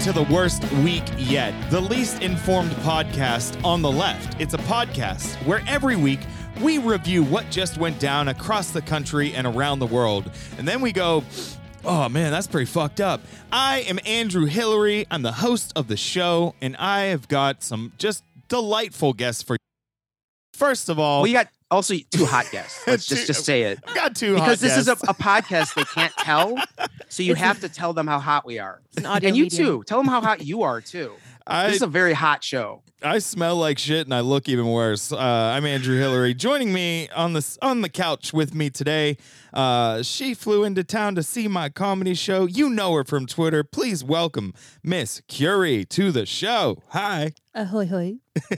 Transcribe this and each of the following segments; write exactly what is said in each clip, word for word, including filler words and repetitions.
to The Worst Week Yet, the least informed podcast on the left. It's a podcast where every week we review what just went down across the country and around the world. And then we go, oh man, that's pretty fucked up. I am Andrew Hillary. I'm the host of the show, and I have got some just delightful guests for you. First of all, well, you got also two hot guests. Let's just, just say it. I've got two because hot this guests. is a, a podcast they can't tell, so you have to tell them how hot we are. It's an audio and you medium. too. Tell them how hot you are too. I, this is a very hot show. I smell like shit and I look even worse. Uh, I'm Andrew Hillary. Joining me on the on the couch with me today, uh, she flew into town to see my comedy show. You know her from Twitter. Please welcome Miss Curie to the show. Hi. Ahoy, hoy.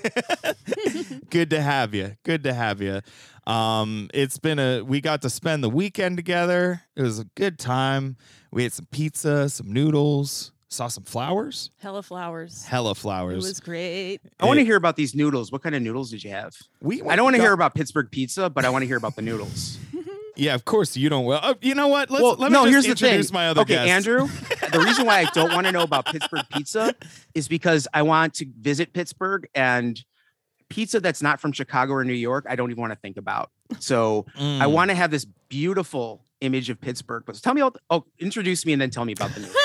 Good to have you. Good to have you. Um, it's been a, we got to spend the weekend together. It was a good time. We had some pizza, some noodles, saw some flowers. Hella flowers. Hella It flowers. was great. I want to hear about these noodles. What kind of noodles did you have? We, I don't want to got- hear about Pittsburgh pizza, but I want to hear about the noodles. Yeah, of course you don't. Well, uh, you know what? Let's well, let me no, just here's the introduce thing. my other okay, guest. Andrew, the reason why I don't want to know about Pittsburgh pizza is because I want to visit Pittsburgh, and pizza that's not from Chicago or New York, I don't even want to think about. So Mm. I want to have this beautiful image of Pittsburgh. But tell me, all, oh, introduce me and then tell me about the noodles.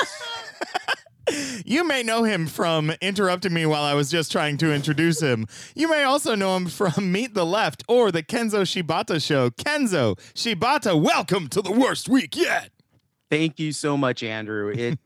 You may know him from interrupting me while I was just trying to introduce him. You may also know him from Meet the Left or the Kenzo Shibata Show. Kenzo Shibata, welcome to The Worst Week Yet. Thank you so much, Andrew. It.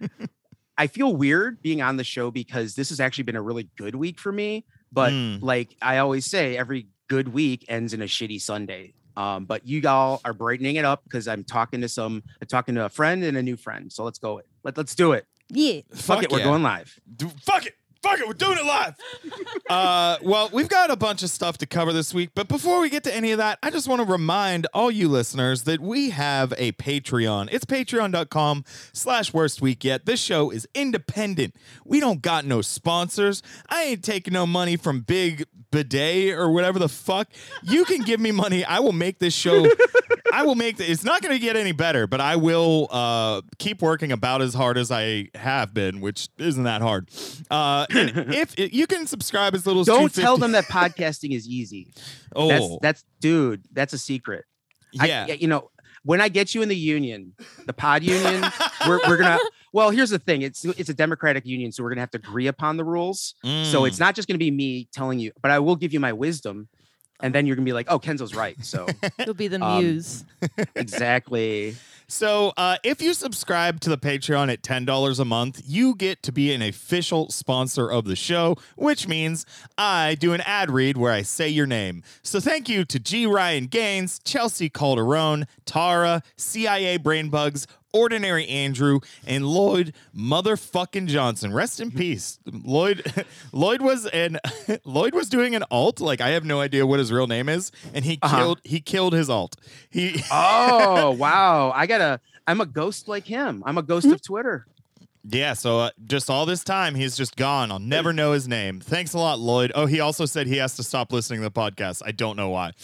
I feel weird being on the show because this has actually been a really good week for me. But Mm. like I always say, every good week ends in a shitty Sunday. Um, but you all are brightening it up because I'm talking to some, I'm talking to a friend and a new friend. So let's go. Let, let's do it. Yeah. Fuck, it. yeah. We're going live. Do, fuck it. Fuck it. We're doing it live. uh, well, we've got a bunch of stuff to cover this week. But before we get to any of that, I just want to remind all you listeners that we have a Patreon. It's patreon.com slash worst week yet. This show is independent. We don't got no sponsors. I ain't taking no money from Big Bidet or whatever the fuck. You can give me money. I will make this show. I will make the, it's not going to get any better, but I will uh, keep working about as hard as I have been, which isn't that hard. Uh, and if it, you can subscribe as little as Don't two tell fifty them that podcasting is easy. Oh, That's, that's dude, that's a secret. yeah. I, you know, when I get you in the union, the pod union, we're, we're going to, well, here's the thing. It's, it's a democratic union. So we're going to have to agree upon the rules. Mm. So it's not just going to be me telling you, but I will give you my wisdom. And then you're going to be like, oh, Kenzo's right. So You'll be the Um, muse. exactly. So uh, if you subscribe to the Patreon at ten dollars a month, you get to be an official sponsor of the show, which means I do an ad read where I say your name. So thank you to G. Ryan Gaines, Chelsea Calderon, Tara, C I A Brainbugs, Ordinary Andrew, and Lloyd motherfucking Johnson. Rest in peace. Lloyd Lloyd was an Lloyd was doing an alt. Like I have no idea what his real name is, and he Uh-huh. killed he killed his alt. He Oh, wow. I got to, I'm a ghost like him. I'm a ghost of Twitter. Yeah, so uh, just all this time, he's just gone. I'll never know his name. Thanks a lot, Lloyd. Oh, he also said he has to stop listening to the podcast. I don't know why.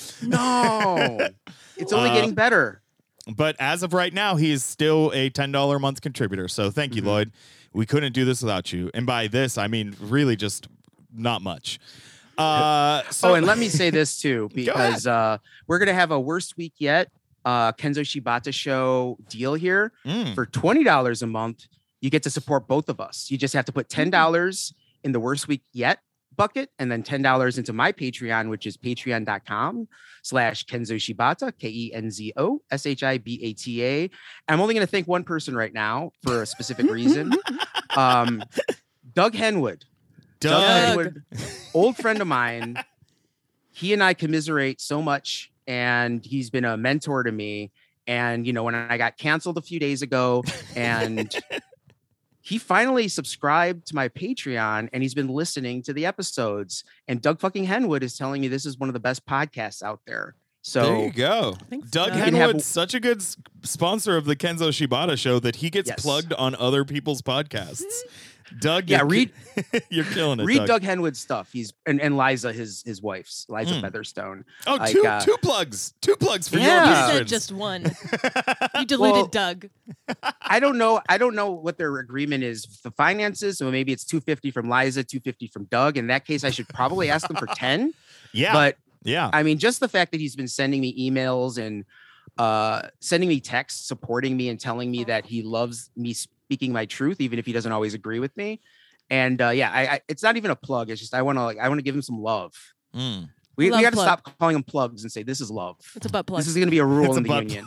No, it's only Uh, getting better. But as of right now, he is still a ten dollars a month contributor. So thank you, Mhm. Lloyd. We couldn't do this without you. And by this, I mean really just not much. Uh, so, oh, and let me say this too, Go because uh, we're going to have a worst week yet uh, Kenzo Shibata show deal here. Mm, For twenty dollars a month, you get to support both of us. You just have to put ten dollars in the worst week yet bucket and then ten dollars into my Patreon, which is patreon.com slash Kenzo Shibata, K E N Z O S H I B A T A. I'm only going to thank one person right now for a specific reason. Um, Doug Henwood. Doug. Henwood, old friend of mine. He and I commiserate so much, and he's been a mentor to me. And, you know, when I got canceled a few days ago and he finally subscribed to my Patreon and he's been listening to the episodes. And Doug fucking Henwood is telling me this is one of the best podcasts out there. So there you go. Thanks, Doug Doug. You can have- Henwood's such a good s- sponsor of the Kenzo Shibata show that he gets Yes. plugged on other people's podcasts. Doug, Yeah, you're, read you're killing it. read Doug. Doug Henwood's stuff. He's and, and Liza, his his wife's Liza Mm. Featherstone. Oh, like, two uh, two plugs, two plugs for Yeah. your You said patrons. just one. You diluted Well, Doug. I don't know. I don't know what their agreement is with the finances. So maybe it's two fifty from Liza, two fifty from Doug. In that case, I should probably ask them for ten. yeah, But yeah. I mean, just the fact that he's been sending me emails and uh, sending me texts, supporting me and telling me that he loves me speaking my truth, even if he doesn't always agree with me. And uh, yeah, I, I, it's not even a plug. It's just I want to like I want to give him some love. Mm. We, Love we got to plug. stop calling them plugs and say this is love. It's a butt plug. This is going to be a rule It's in a the butt union.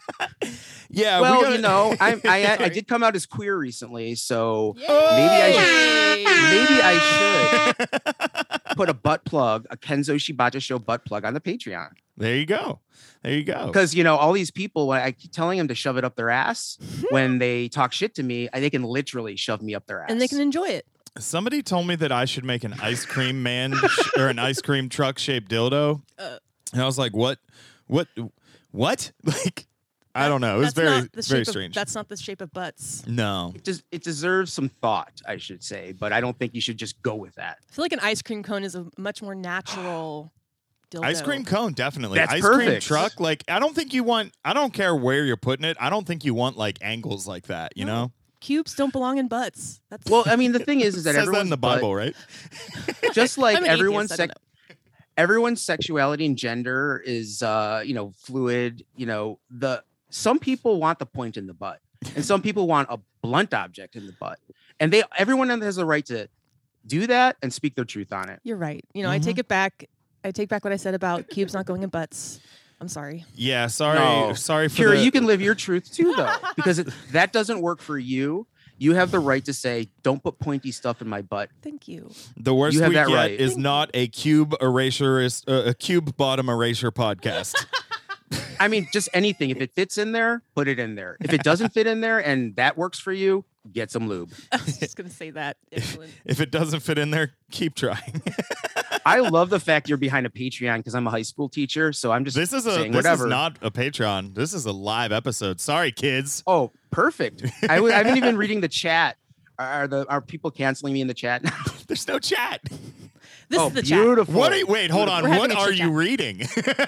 Yeah. Well, we gotta, you know, I I, I Sorry. did come out as queer recently, so Yay! maybe maybe I should put a butt plug, a Kenzo Shibata Show butt plug on the Patreon. There you go. There you go. Because you know, all these people, when I keep telling them to shove it up their ass, when they talk shit to me, I- they can literally shove me up their ass. And they can enjoy it. Somebody told me that I should make an ice cream man sh- or an ice cream truck shaped dildo, Uh, and I was like, "What? What? What?" Like, I don't know. It was That's very, not the very shape of- strange. That's not the shape of butts. No. It, des- it deserves some thought, I should say, but I don't think you should just go with that. I feel like an ice cream cone is a much more natural dildo. Ice cream cone, definitely. That's ice cream perfect. truck, like I don't think you want. I don't care where you're putting it. I don't think you want like angles like that. You No. know. Cubes don't belong in butts. That's Well, I mean, the thing is, is It that says that everyone's in the butt- Bible, right? just like I'm an everyone's atheist, I don't sex, everyone's sexuality and gender is uh you know fluid. You know, the some people want the point in the butt and some people want a blunt object in the butt, and they everyone has the right to do that and speak their truth on it. You're right. You know, I Mm-hmm. take it back. I take back what I said about cubes not going in butts. I'm sorry. Yeah. Sorry. No. Sorry for Kira, the, you can live your truth too, though, because it, that doesn't work for you. You have the right to say, "Don't put pointy stuff in my butt." Thank you. The worst You have week that yet right. is not a cube erasure, uh, a cube bottom erasure podcast. I mean, just anything. If it fits in there, put it in there. If it doesn't fit in there and that works for you, get some lube. I was just gonna say that. Excellent. If it doesn't fit in there, keep trying. I love the fact you're behind a Patreon because I'm a high school teacher. So I'm just This is a saying this whatever. is not a Patreon. This is a live episode. Sorry, kids. Oh, perfect. I w- I've been even reading the chat. Are the are people canceling me in the chat? There's no chat. This oh, is the chat. beautiful. What? Are you, wait, hold on. We're having What a are chit-chat. you reading?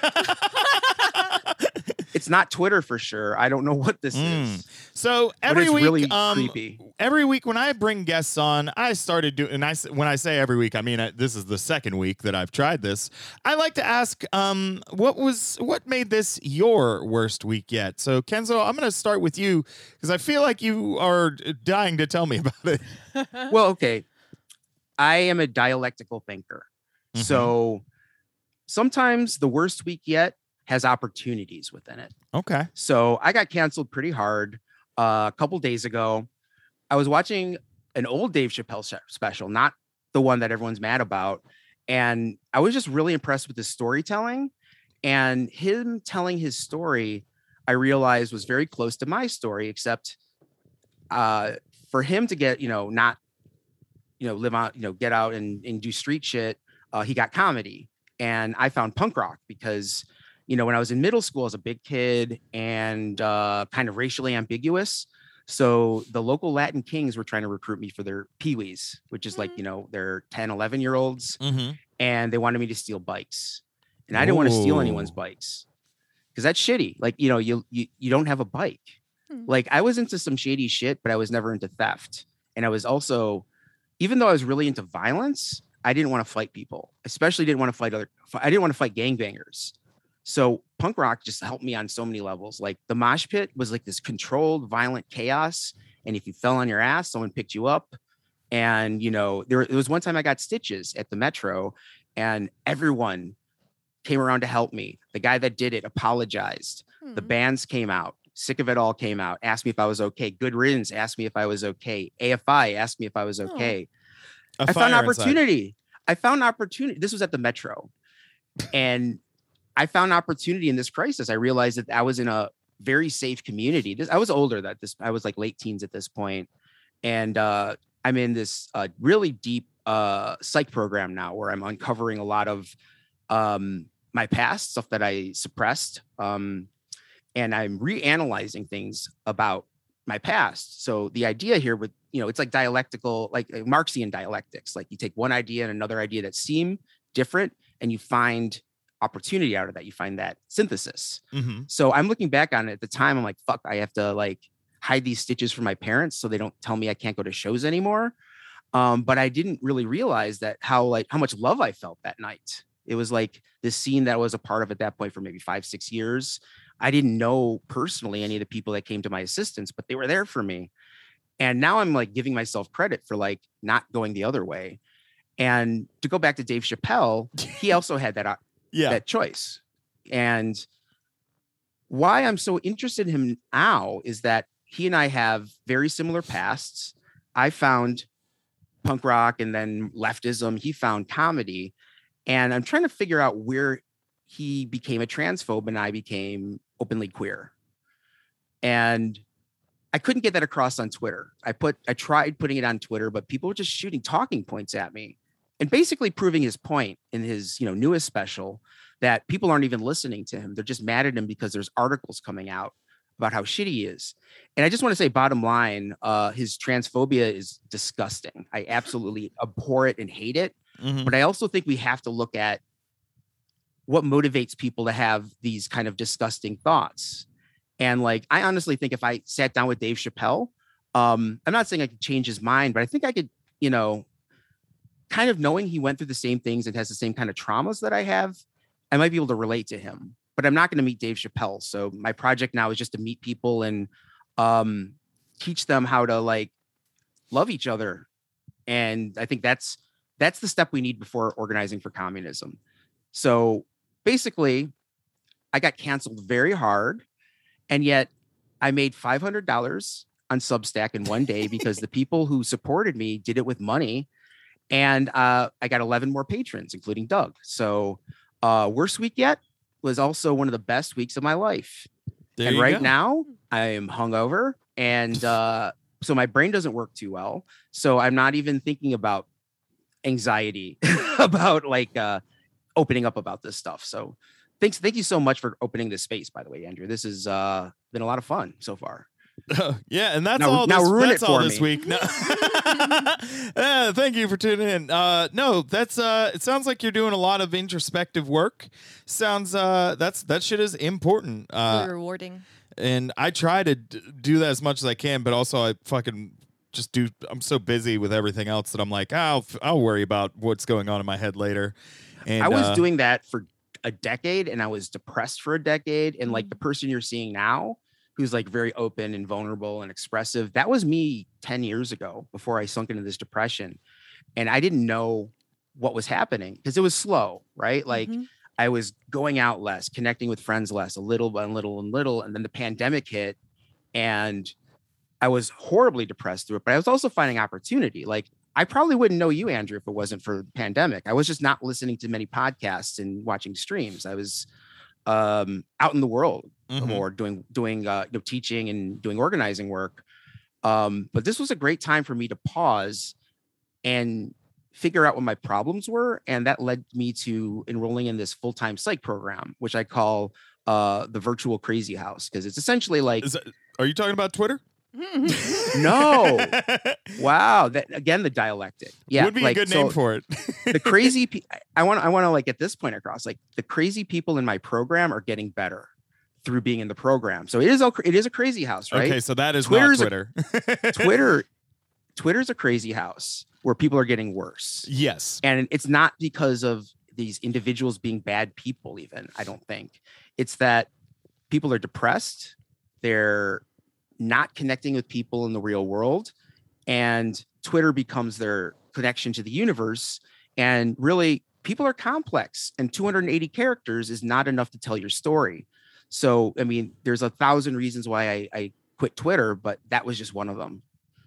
It's not Twitter for sure. I don't know what this Mm. is. So But every it's week, really um, creepy. every week when I bring guests on, I started doing. And I s- when I say every week, I mean I, this is the second week that I've tried this. I like to ask, um, what was what made this your worst week yet? So Kenzo, I'm going to start with you because I feel like you are dying to tell me about it. Well, okay. I am a dialectical thinker. Mhm. So sometimes the worst week yet has opportunities within it. Okay. So I got canceled pretty hard uh, a couple days ago. I was watching an old Dave Chappelle sh- special, not the one that everyone's mad about. And I was just really impressed with his storytelling. And him telling his story, I realized was very close to my story, except uh, for him to get, you know, not, you know, live out, you know, get out and, and do street shit, uh, he got comedy. And I found punk rock because, you know, when I was in middle school, I was a big kid and uh, kind of racially ambiguous. So the local Latin Kings were trying to recruit me for their peewees, which is like, you know, they're ten, eleven year olds. Mm-hmm. And they wanted me to steal bikes. And I didn't want to steal anyone's Ooh. bikes because that's shitty. Like, you know, you, you, you don't have a bike. Hmm. Like I was into some shady shit, but I was never into theft. And I was also, even though I was really into violence, I didn't want to fight people, especially didn't want to fight other, I didn't want to fight gangbangers. So punk rock just helped me on so many levels. Like the mosh pit was like this controlled, violent chaos. And if you fell on your ass, someone picked you up. And, you know, there, there was one time I got stitches at the Metro and everyone came around to help me. The guy that did it apologized. The Hmm. bands came out. Sick of It All came out, asked me if I was okay. Good Riddance asked me if I was okay. A F I asked me if I was Oh. okay. A I found fire inside. opportunity. I found opportunity. This was at the Metro. And I found opportunity in this crisis. I realized that I was in a very safe community. This I was older that this I was like late teens at this point. And uh, I'm in this uh, really deep uh, psych program now where I'm uncovering a lot of um, my past stuff that I suppressed. Um, and I'm reanalyzing things about my past. So the idea here with, you know, it's like dialectical, like uh, Marxian dialectics. Like you take one idea and another idea that seem different, and you find opportunity out of that. You find that synthesis. Mm-hmm. So I'm looking back on it at the time. I'm like, fuck, I have to like hide these stitches from my parents so they don't tell me I can't go to shows anymore. Um, but I didn't really realize that how like how much love I felt that night. It was like this scene that I was a part of at that point for maybe five, six years. I didn't know personally any of the people that came to my assistance, but they were there for me. And now I'm like giving myself credit for like not going the other way. And to go back to Dave Chappelle, he also had that, uh, Yeah. that choice. And why I'm so interested in him now is that he and I have very similar pasts. I found punk rock and then leftism. He found comedy. And I'm trying to figure out where he became a transphobe and I became openly queer. And I couldn't get that across on Twitter. I put, I tried putting it on Twitter, but people were just shooting talking points at me and basically proving his point in his, you know, newest special that people aren't even listening to him. They're just mad at him because there's articles coming out about how shitty he is. And I just want to say, bottom line, uh, his transphobia is disgusting. I absolutely abhor it and hate it. Mm-hmm. But I also think we have to look at what motivates people to have these kind of disgusting thoughts. And like, I honestly think if I sat down with Dave Chappelle, um, I'm not saying I could change his mind, but I think I could, you know, kind of knowing he went through the same things and has the same kind of traumas that I have, I might be able to relate to him. But I'm not going to meet Dave Chappelle. So my project now is just to meet people and um, teach them how to like love each other. And I think that's that's the step we need before organizing for communism. So basically, I got canceled very hard. And yet I made five hundred dollars on Substack in one day because the people who supported me did it with money. And uh, I got eleven more patrons, including Doug. So uh, worst week yet was also one of the best weeks of my life. There and you right go. now I am hungover. And uh, so my brain doesn't work too well. So I'm not even thinking about anxiety about like uh, opening up about this stuff. So thanks. Thank you so much for opening this space, by the way, Andrew. This has uh, been a lot of fun so far. Yeah, and that's Now- all. now this, ruin that's it all for this me. week. No. Uh, thank you for tuning in. Uh, no, that's. Uh, it sounds like you're doing a lot of introspective work. Sounds. Uh, that's that shit is important. Uh, Really rewarding. and I try to d- do that as much as I can, but also I fucking just do. I'm so busy with everything else that I'm like, I'll I'll worry about what's going on in my head later. And I was uh, doing that for a decade and I was depressed for a decade. And like the person you're seeing now, who's like very open and vulnerable and expressive, that was me ten years ago before I sunk into this depression. And I didn't know what was happening because it was slow, right? Like Mhm. I was going out less, connecting with friends less, a little and little and little. And then the pandemic hit and I was horribly depressed through it, but I was also finding opportunity. Like I probably wouldn't know you, Andrew, if it wasn't for the pandemic. I was just not listening to many podcasts and watching streams. I was um, out in the world Mhm. more doing, doing, uh, you know, teaching and doing organizing work. Um, but this was a great time for me to pause and figure out what my problems were. And that led me to enrolling in this full-time psych program, which I call uh, the virtual crazy house. Cause it's essentially like, Is that, are you talking about Twitter? no, wow. That again, the dialectic. Yeah. would be like, a good so name for it. the crazy, pe- I want, I want to like get this point across. Like the crazy people in my program are getting better through being in the program. So it is, a- it is a crazy house, right? Okay, so that is Twitter's a- not Twitter. Twitter, Twitter's a crazy house where people are getting worse. Yes. And it's not because of these individuals being bad people, even, I don't think. It's that people are depressed. They're not connecting with people in the real world. And Twitter becomes their connection to the universe. And really, people are complex. And two hundred eighty characters is not enough to tell your story. So, I mean, there's a thousand reasons why I, I quit Twitter, but that was just one of them.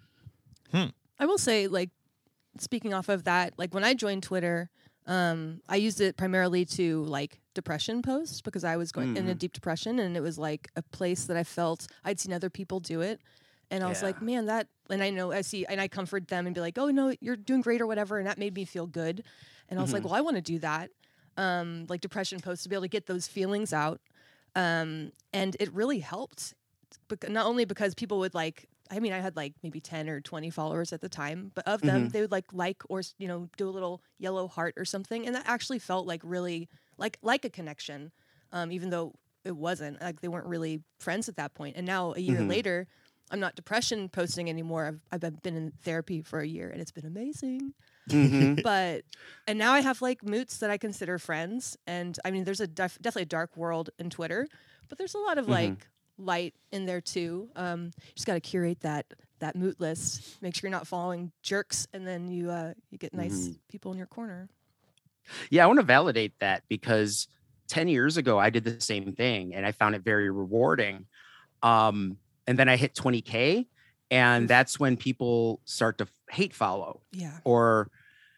I will say, like, speaking off of that, like when I joined Twitter, um, I used it primarily to like depression posts because I was going in a Mhm. deep depression, and it was like a place that I felt I'd seen other people do it, and I was Yeah. like, man, that. And I know I see, and I comfort them and be like, oh no, you're doing great or whatever, and that made me feel good, and I was like, Mhm. well, I want to do that, um, like depression posts to be able to get those feelings out, um, and it really helped bec- not only because people would like, I mean, I had like maybe ten or twenty followers at the time, but of them, Mhm. they would like like or you know do a little yellow heart or something, and that actually felt like really like like a connection, um, even though it wasn't. Like they weren't really friends at that point. And now a year Mhm. later, I'm not depression posting anymore. I've I've been in therapy for a year, and it's been amazing. Mhm. But and now I have like moots that I consider friends, and I mean, there's a def- definitely a dark world in Twitter, but there's a lot of Mhm. like light in there too. Um, you just got to curate that that moot list. Make sure you're not following jerks, and then you uh, you get nice Mhm. people in your corner. Yeah, I want to validate that because ten years ago I did the same thing and I found it very rewarding. Um, and then I hit twenty K, and Oof. that's when people start to hate follow. Yeah. Or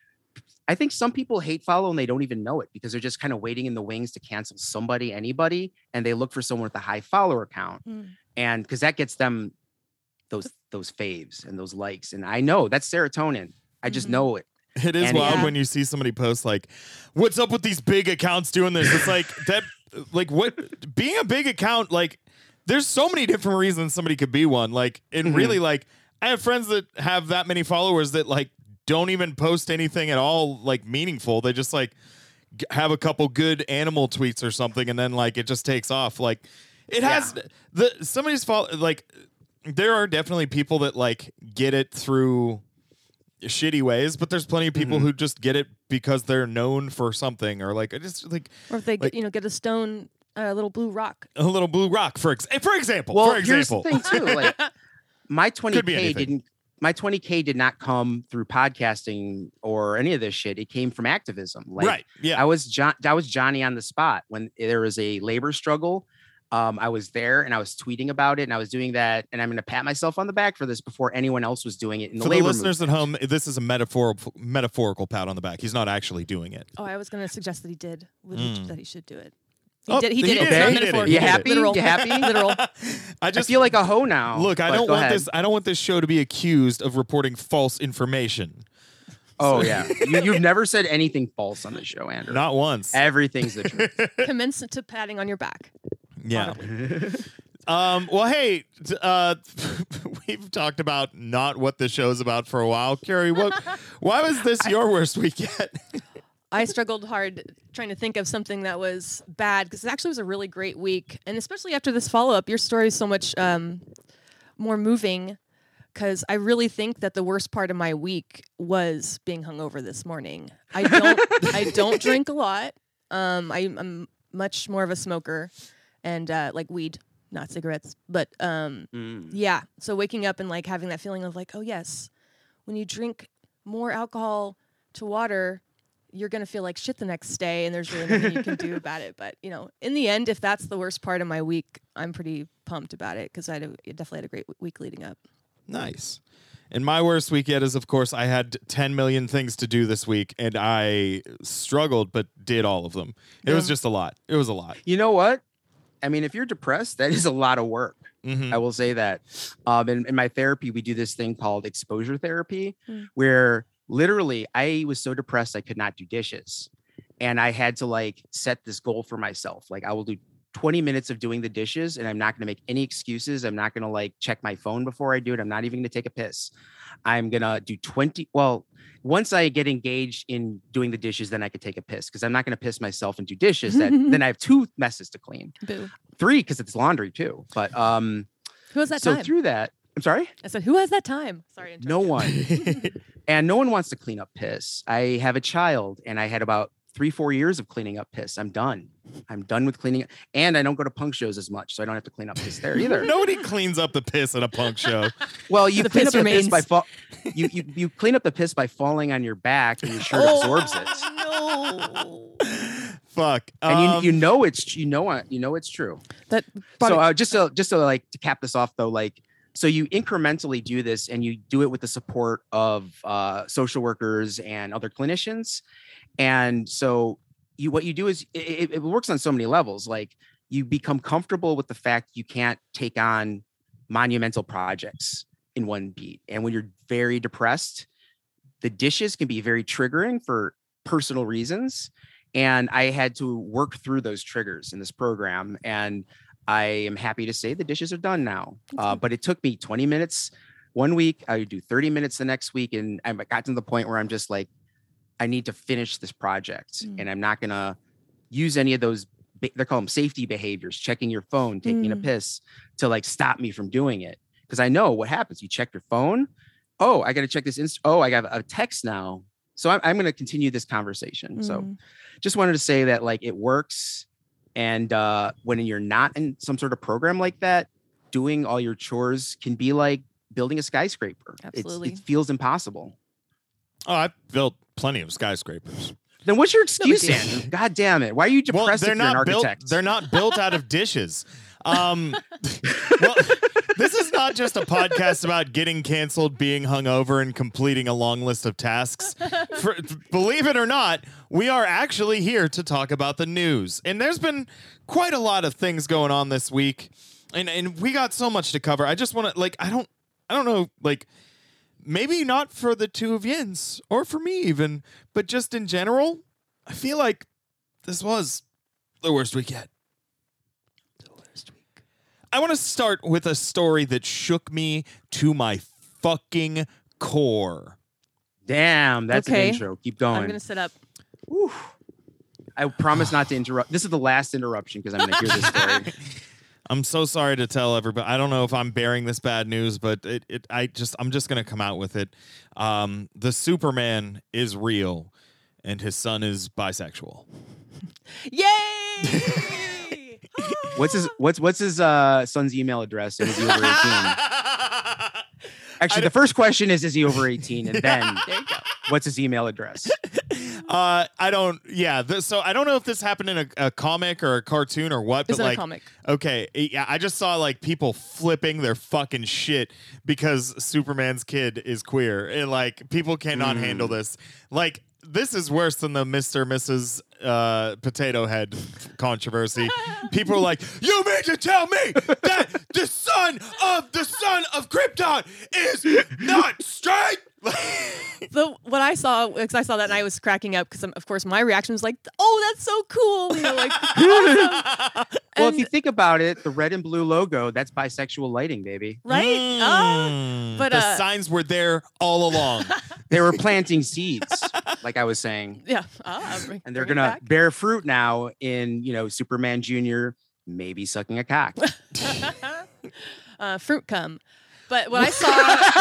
I think some people hate follow and they don't even know it because they're just kind of waiting in the wings to cancel somebody, anybody, and they look for someone with a high follower count. Mm. And because that gets them those those faves and those likes. And I know that's serotonin. I just Mhm. know it. It is And- wild Yeah. when you see somebody post like, "What's up with these big accounts doing this?" It's like that, like what being a big account. Like, there's so many different reasons somebody could be one. Like, and Mhm. really, like, I have friends that have that many followers that like don't even post anything at all, like meaningful. They just like g- have a couple good animal tweets or something, and then like it just takes off. Like, it has the somebody's follow like. There are definitely people that like get it through shitty ways, but there's plenty of people Mhm. who just get it because they're known for something, or like I just like Or if they Like- get, you know get a stone, a little blue rock. a little blue rock for ex- for example. Well, for example, here's the thing too. Like my twenty Could be K anything. didn't my twenty K did not come through podcasting or any of this shit. It came from activism. Like right? Yeah, I was John I was Johnny on the spot when there was a labor struggle. Um, I was there and I was tweeting about it and I was doing that. And I'm going to pat myself on the back for this before anyone else was doing it in the for the labor listeners at movement. home, this is a metaphorical metaphorical pat on the back. He's not actually doing it. Oh, I was going to suggest that he did. Mm. That he should do it. He Oh, did. He he did did it. it, It's not he did it, metaphorical. he You did it. happy? Literal. You happy? Literal. I I just feel like a hoe now. look. I but don't go want ahead. this. I don't want this show to be accused of reporting false information. Oh yeah, you, you've never said anything false on the show, Andrew. Not once. Everything's the truth. Commence to patting on your back. Yeah. Um, well, hey, t- uh, we've talked about not what the show's about for a while. Carrie, what? Why was this your worst week yet? I struggled hard trying to think of something that was bad because it actually was a really great week, and especially after this follow up, your story is so much um, more moving. Because I really think that the worst part of my week was being hungover this morning. I don't. I don't drink a lot. Um, I, I'm much more of a smoker, and uh, like weed, not cigarettes. But um, Mm. yeah. So waking up and like having that feeling of like, oh yes, when you drink more alcohol to water, you're gonna feel like shit the next day, and there's really nothing you can do about it. But you know, in the end, if that's the worst part of my week, I'm pretty pumped about it because I had a- definitely had a great w- week leading up. Nice. And my worst week yet is, of course, I had ten million things to do this week, and I struggled, but did all of them. It was Yeah. just a lot. It was a lot. You know what? I mean, if you're depressed, that is a lot of work. Mhm. I will say that. Um, in, in my therapy, we do this thing called exposure therapy, Mm. where literally I was so depressed I could not do dishes, and I had to like set this goal for myself. Like I will do twenty minutes of doing the dishes, and I'm not going to make any excuses. I'm not going to like check my phone before I do it. I'm not even going to take a piss. I'm going to do twenty. Well, once I get engaged in doing the dishes, then I could take a piss because I'm not going to piss myself and do dishes. That then I have two messes to clean, Boo. three because it's laundry too. But um, Who has that so time? through that, I'm sorry. I said, who has that time? Sorry. to No interrupt you. one. And no one wants to clean up piss. I have a child and I had about three, four years of cleaning up piss. I'm done. I'm done with cleaning. And I don't go to punk shows as much, so I don't have to clean up piss there either. Nobody cleans up the piss at a punk show. Well, you The clean piss up the piss remains. by fall. You, you you clean up the piss by falling on your back and your shirt absorbs it. Oh, no. Fuck. And you Um, you know it's you know it you know it's true. That brought So it- uh, just to just to like to cap this off though, like so you incrementally do this and you do it with the support of uh, social workers and other clinicians. And so you what you do is it, it, it works on so many levels. Like you become comfortable with the fact you can't take on monumental projects in one beat. And when you're very depressed, the dishes can be very triggering for personal reasons. And I had to work through those triggers in this program. And I am happy to say the dishes are done now. Uh, but it took me twenty minutes one week. I would do thirty minutes the next week. And I got to the point where I'm just like, I need to finish this project. Mm. And I'm not going to use any of those, they call them safety behaviors, checking your phone, taking mm. a piss, to like stop me from doing it. Because I know what happens. You check your phone. Oh, I got to check this. Inst- oh, I got a text now. So I'm, I'm going to continue this conversation. Mm. So just wanted to say that like it works. And uh, when you're not in some sort of program like that, doing all your chores can be like building a skyscraper. Absolutely. It's, it feels impossible. Oh, I've built plenty of skyscrapers. Then what's your excuse, Andrew? God damn it. Why are you depressed well, if they're you're not an architect? Built, they're not built out of dishes. Um, well, this is not just a podcast about getting canceled, being hungover, and completing a long list of tasks. For, believe it or not, we are actually here to talk about the news. And there's been quite a lot of things going on this week. And and we got so much to cover. I just want to, like, I don't, I don't know, like, maybe not for the two of yins, or for me even, but just in general, I feel like this was the worst week yet. The worst week. I want to start with a story that shook me to my fucking core. Damn, that's okay. an intro. Keep going. I'm going to sit up. Whew. I promise not to interrupt. This is the last interruption because I'm going to hear this story. I'm so sorry to tell everybody. I don't know if I'm bearing this bad news, but it, it I just I'm just gonna come out with it. Um, the Superman is real, and his son is bisexual. Yay! what's his what's what's his uh, son's email address? And is he over eighteen? Actually, the first question is: is he over eighteen? And then, there you go. What's his email address? Uh, I don't. Yeah. Th- so I don't know if this happened in a, a comic or a cartoon or what. It's but in like, a comic. Okay. Yeah. I just saw like people flipping their fucking shit because Superman's kid is queer, and like people cannot mm. handle this. Like this is worse than the Mister Missus Uh, Potato Head controversy. People are like, "You mean to tell me that the son of the son of Krypton is not straight?" The what I saw, because I saw that and I was cracking up because of course my reaction was like, "Oh, that's so cool!" You know, like, awesome. Well, and, if you think about it, the red and blue logo, that's bisexual lighting, baby. Right? Mm, uh, but the uh, signs were there all along. They were planting seeds, like I was saying. Yeah. Uh, bring, and they're going to bear fruit now in, you know, Superman Junior maybe sucking a cock. uh, fruit cum. But what I saw...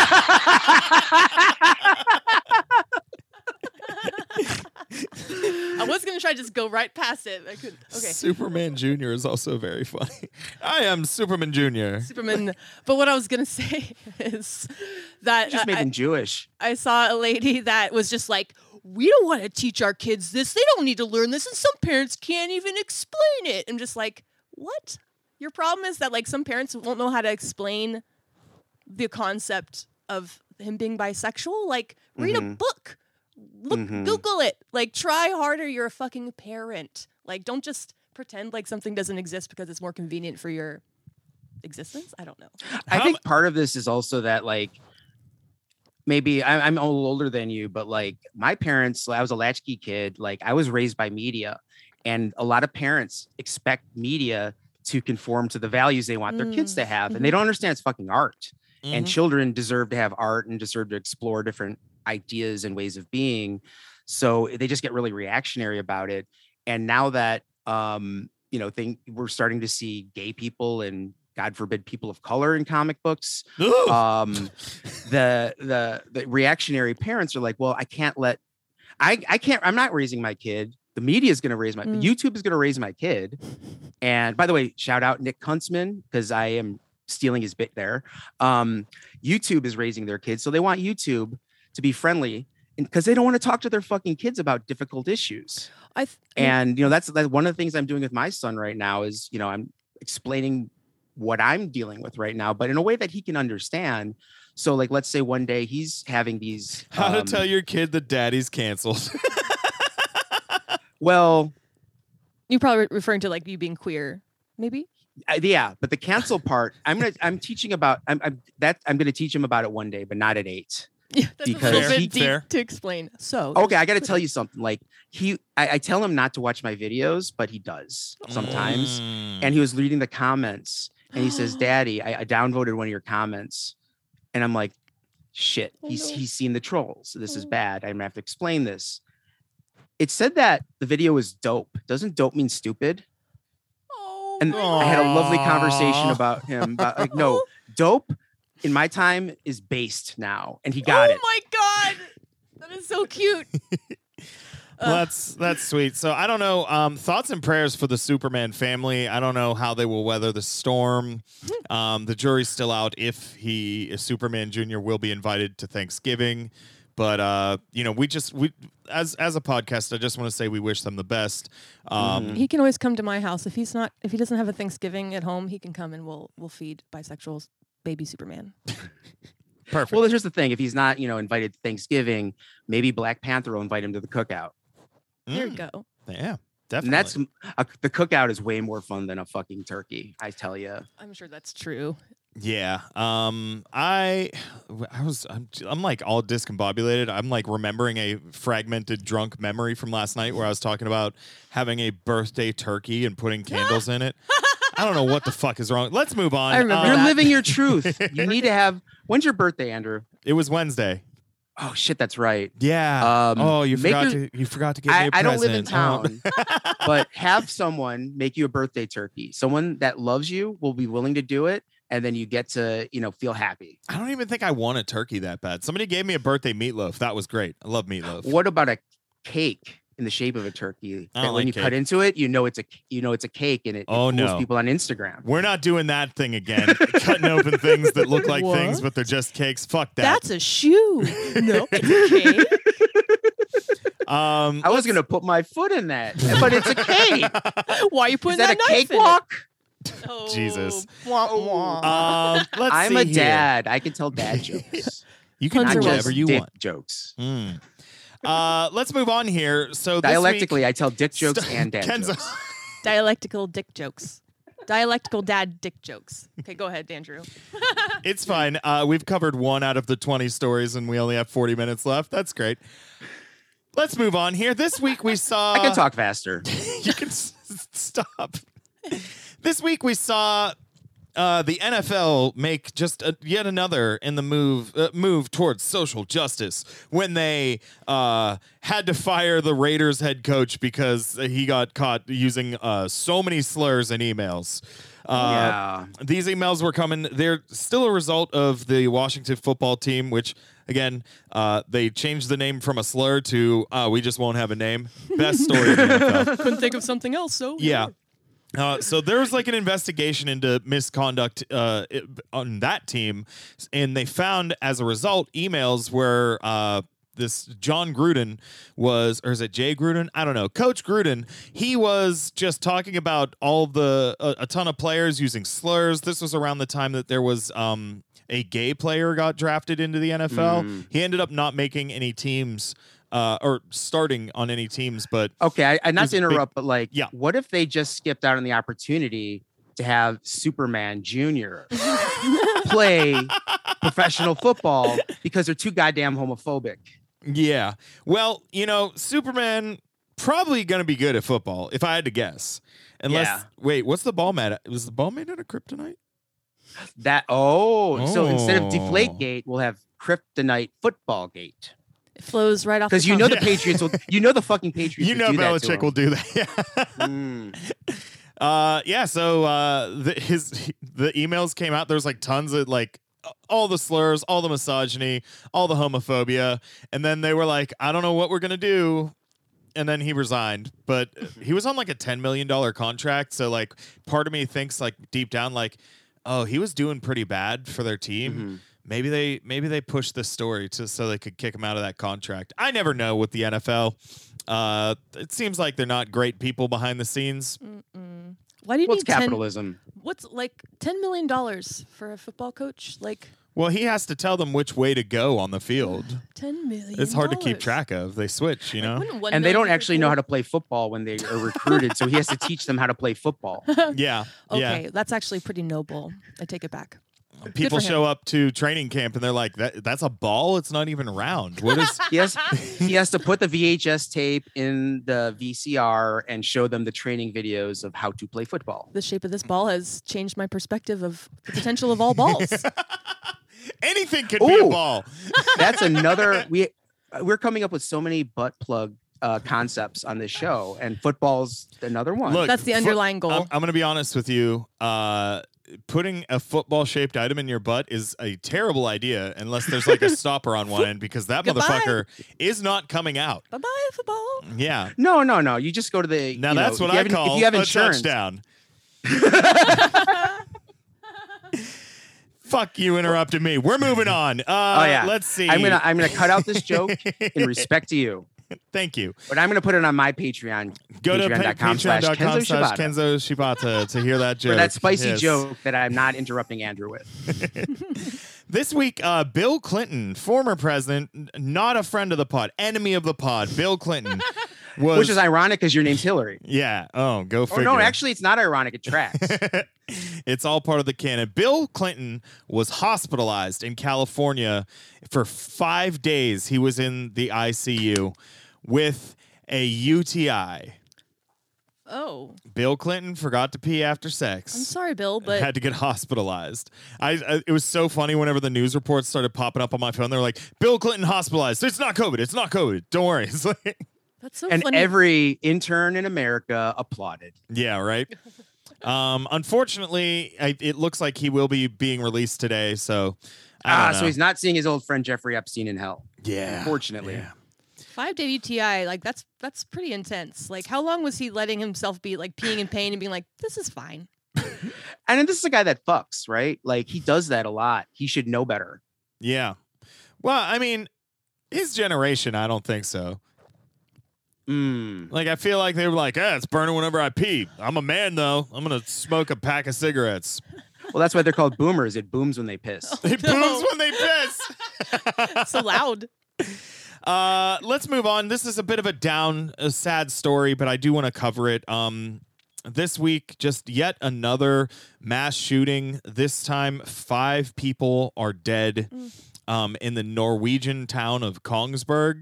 I was going to try to just go right past it. I couldn't. Okay. Superman Junior is also very funny. I am Superman Junior Superman. But what I was going to say is that... You just made I, him Jewish. I saw a lady that was just like, we don't want to teach our kids this. They don't need to learn this. And some parents can't even explain it. I'm just like, what? Your problem is that like some parents won't know how to explain the concept of him being bisexual. Like, read mm-hmm. a book. Look, mm-hmm. Google it. Like, try harder. You're a fucking parent. Like, don't just pretend like something doesn't exist because it's more convenient for your existence. I don't know. I think part of this is also that, like, maybe I, I'm a little older than you, but like my parents, I was a latchkey kid. Like, I was raised by media, and a lot of parents expect media to conform to the values they want mm. their kids to have. And they don't understand it's fucking art. Mm-hmm. And children deserve to have art and deserve to explore different ideas and ways of being. So they just get really reactionary about it. And now that, um, you know, think we're starting to see gay people and God forbid people of color in comic books, um, the, the, the reactionary parents are like, well, I can't let, I, I can't, I'm not raising my kid. The media is going to raise my, mm. YouTube is going to raise my kid. And by the way, shout out Nick Kuntzman, because I am stealing his bit there. Um, YouTube is raising their kids. So they want YouTube to be friendly because they don't want to talk to their fucking kids about difficult issues. I th- and, you know, that's, that's one of the things I'm doing with my son right now is, you know, I'm explaining what I'm dealing with right now, but in a way that he can understand. So like, let's say one day he's having these. How um, to tell your kid that daddy's canceled. Well, you're probably referring to like you being queer, maybe. Uh, yeah, but the cancel part, I'm gonna, I'm teaching about, I'm, I'm that I'm gonna teach him about it one day, but not at eight. Yeah, that's Because a little bit he- deep Fair. to explain. So Okay, I got to tell you something. Like he, I, I tell him not to watch my videos, but he does sometimes. Mm. And he was reading the comments, and he says, "Daddy, I, I downvoted one of your comments," and I'm like, "Shit, Oh, he's no. he's seen the trolls. This is Oh. bad. I'm gonna have to explain this." It said that the video was dope. Doesn't dope mean stupid? Oh, And my I had a lovely Aw. conversation about him. About like, no, dope in my time is based now, and he got oh it. my god, that is so cute. Well, Uh, that's that's sweet. So I don't know. Um, thoughts and prayers for the Superman family. I don't know how they will weather the storm. Um, the jury's still out if he, if Superman Junior will be invited to Thanksgiving. But uh, you know, we just we as as a podcast, I just want to say we wish them the best. Um, he can always come to my house if he's not if he doesn't have a Thanksgiving at home. He can come and we'll we'll feed bisexuals baby Superman. Perfect. Well, here's the thing: if he's not, you know, invited to Thanksgiving, maybe Black Panther will invite him to the cookout. There you Mm, go. Yeah, definitely. And that's a, the cookout is way more fun than a fucking turkey. I tell you. I'm sure that's true. Yeah. Um I I was I'm, I'm like all discombobulated. I'm like remembering a fragmented drunk memory from last night where I was talking about having a birthday turkey and putting candles in it. I don't know what the fuck is wrong. Let's move on. I remember Um, You're that. living your truth. You need to have. When's your birthday, Andrew? It was Wednesday. Oh shit, that's right. Yeah. Um, oh, you make forgot your- to you forgot to get me I, a I don't live in present. Oh. town, but have someone make you a birthday turkey. Someone that loves you will be willing to do it, and then you get to, you know, feel happy. I don't even think I want a turkey that bad. Somebody gave me a birthday meatloaf. That was great. I love meatloaf. What about a cake in the shape of a turkey? I That don't when like you cut cake. into it, you know it's a you know it's a cake, and it, it Oh, fools no. people on Instagram. We're not doing that thing again. Cutting open things that look like What? things, but they're just cakes. Fuck that. That's a shoe. No, it's okay. um, I was gonna put my foot in that, but it's a cake. Why are you Is putting that a knife in it? cakewalk? Oh, Jesus. wah, wah. Um, let's I'm see a here. dad. I can tell dad jokes, You can Puns do are not whatever just you dick want. jokes. Mm. Uh, let's move on here. So this Dialectically, week, I tell dick jokes St- and dad Kenzo- jokes. Dialectical dick jokes. Dialectical dad dick jokes. Okay, go ahead, Andrew. it's fine. Uh, we've covered one out of the twenty stories, and we only have forty minutes left. That's great. Let's move on here. This week we saw. I can talk faster. you can s- stop. This week we saw uh, the N F L make just a, yet another in the move uh, move towards social justice when they uh, had to fire the Raiders head coach because he got caught using uh, so many slurs in emails. Uh, yeah. These emails were coming. They're still a result of the Washington football team, which, again, uh, they changed the name from a slur to uh, we just won't have a name. Best story in the N F L. Couldn't think of something else, so Yeah. Uh, so there was like an investigation into misconduct uh, i- on that team, and they found as a result emails where uh, this John Gruden was, or is it Jay Gruden? I don't know. Coach Gruden, he was just talking about all the a, a ton of players using slurs. This was around the time that there was um, a gay player got drafted into the N F L. Mm. He ended up not making any teams. Uh, or starting on any teams, but Okay, I, I not There's to a big- interrupt, but like, Yeah. what if they just skipped out on the opportunity to have Superman Junior play professional football because they're too goddamn homophobic? yeah. Well, you know, Superman probably going to be good at football, if I had to guess. Unless, Yeah. wait, what's the ball made? Was the ball made out of kryptonite? That oh, so instead of Oh. Deflategate, we'll have Kryptonite Football Gate. It flows right off. Because the you know tongue. the Patriots will, you know the fucking Patriots. You would know do that to Belichick him. will do that. Yeah. Mm. Uh, yeah. So uh, the, his the emails came out. There's like tons of like all the slurs, all the misogyny, all the homophobia, and then they were like, I don't know what we're gonna do. And then he resigned, but he was on like a ten million dollar contract. So like, part of me thinks like deep down, like, oh, he was doing pretty bad for their team. Mhm. Maybe they maybe they pushed this story to so they could kick him out of that contract. I never know with the N F L. Uh, it seems like they're not great people behind the scenes. Mm-mm. Why do you Well, it's need ten? capitalism. What's like ten million dollars for a football coach? Like Well, he has to tell them which way to go on the field. ten million. It's hard to keep track of. They switch, you know. And they don't actually know how to play football when they are recruited, so he has to teach them how to play football. Yeah, Okay, yeah. that's actually pretty noble. I take it back. People for show him. up to training camp and they're like, "That that's a ball. It's not even round. What is?" He has he has to put the V H S tape in the V C R and show them the training videos of how to play football. The shape of this ball has changed my perspective of the potential of all balls. Anything could be a Ooh. ball. That's another we we're coming up with so many butt plug uh, concepts on this show, and football's another one. Look, That's the foot- underlying goal. I'm, I'm going to be honest with you. Uh, putting a football-shaped item in your butt is a terrible idea unless there's like a stopper on one end, because that Goodbye. motherfucker is not coming out. Bye bye football. Yeah. No, no, no. You just go to the. Now you that's know, what if you I have, call if you have a insurance. touchdown. Fuck you, interrupted me. We're moving on. Uh, Oh yeah. Let's see. I'm gonna I'm gonna cut out this joke in respect to you, Thank you. but I'm gonna put it on my Patreon. Go to Patreon.com slash patreon.com Kenzo slash Shibata. Kenzo Shibata to hear that joke. For that spicy Yes. joke that I'm not interrupting Andrew with. This week, uh, Bill Clinton, former president, n- not a friend of the pod, enemy of the pod, Bill Clinton, was. Which is ironic because your name's Hillary. yeah. Oh, go Oh figure. no, actually, it's not ironic. It tracks. It's all part of the canon. Bill Clinton was hospitalized in California for five days. He was in the I C U with a U T I. Oh, Bill Clinton forgot to pee after I'm sex. sorry, Bill, but Had to get hospitalized. I, I it was so funny whenever the news reports started popping up on my phone. They were like, "Bill Clinton hospitalized. It's not COVID. It's not COVID. Don't worry." It's like, that's so and funny. every intern in America applauded. yeah, right. Um, unfortunately, I, it looks like he will be being released today. So, I Ah, don't so know. he's not seeing his old friend Jeffrey Epstein in hell. yeah, Unfortunately. yeah. Five day U T I, like that's that's pretty intense. Like, how long was he letting himself be like peeing in pain and being like, "This is fine"? And then this is a guy that fucks, right? Like he does that a lot. He should know better. Yeah. Well, I mean, his generation, I don't think so. Mm. Like, I feel like they were like, "Ah, it's burning whenever I pee. I'm a man, though. I'm gonna smoke a pack of cigarettes." Well, that's why they're called boomers. It booms when they piss. It No. booms when they piss. So loud. Uh, let's move on. This is a bit of a down, a sad story, but I do want to cover it. Um, this week, just yet another mass shooting. This time, five people are dead um, in the Norwegian town of Kongsberg.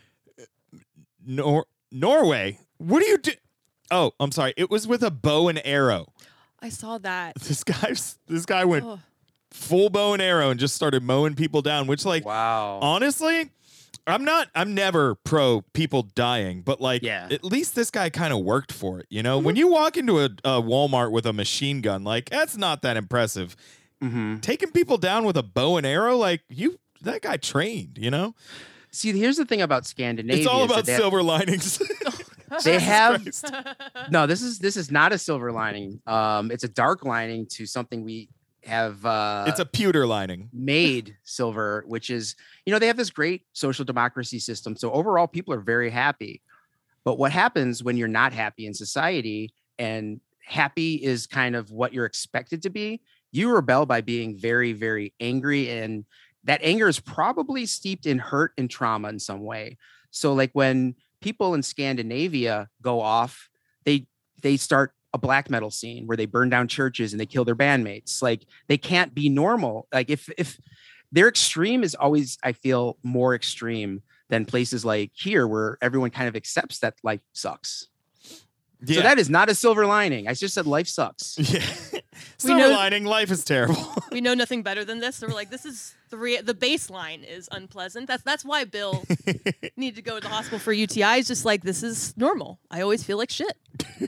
Nor- Norway. What do you do? Oh, I'm sorry. It was with a bow and arrow. I saw that. This guy's this guy went Oh, full bow and arrow and just started mowing people down, which, like, Wow. honestly, I'm not, I'm never pro people dying, but like, Yeah. at least this guy kind of worked for it. You know, when you walk into a, a Walmart with a machine gun, like, that's not that impressive. Mm-hmm. Taking people down with a bow and arrow, like, you, that guy trained, you know? See, here's the thing about Scandinavia. It's all is that about they- silver linings. They Jesus have Christ. no. This is this is not a silver lining. Um, it's a dark lining to something we have. Uh, It's a pewter lining. made silver, which is, you know, they have this great social democracy system. So overall, people are very happy. But what happens when you're not happy in society, and happy is kind of what you're expected to be, you rebel by being very, very angry. And that anger is probably steeped in hurt and trauma in some way. So like when people in Scandinavia go off, they they start a black metal scene where they burn down churches and they kill their bandmates. Like they can't be normal. Like if if their extreme is always, I feel, more extreme than places like here where everyone kind of accepts that life sucks. Yeah. So that is not a silver lining. I just said life sucks. yeah. We Silver know- lining, life is terrible. we know nothing better than this. So we're like, this is the rea- the baseline is unpleasant. That's that's why Bill needed to go to the hospital for U T I. Is just like, this is normal. I always feel like shit.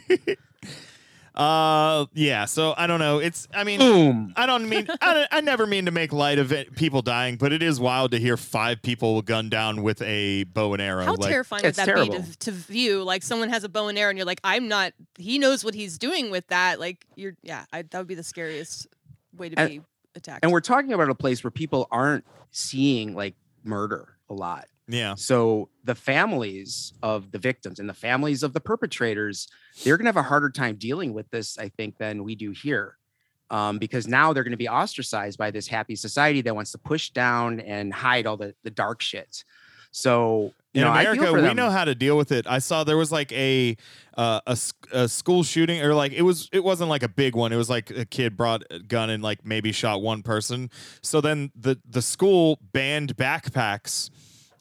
uh, yeah. So I don't know. It's, I mean, Boom. I don't mean I, don't- I never mean to make light of it, people dying, but it is wild to hear five people gunned down with a bow and arrow. How like, terrifying would it's that terrible. be to, to view? Like someone has a bow and arrow, and you're like, I'm not. He knows what he's doing with that. Like you're, yeah. I, that would be the scariest way to And- be attacked. And we're talking about a place where people aren't seeing like murder a lot. yeah, So the families of the victims and the families of the perpetrators, they're going to have a harder time dealing with this, I think, than we do here. Um, because now they're going to be ostracized by this happy society that wants to push down and hide all the, the dark shit. So you In know, I America, feel for we them. know how to deal with it. I saw there was like a, uh, a s- a school shooting, or like it was it wasn't like a big one. It was like a kid brought a gun and like maybe shot one person. So then the the school banned backpacks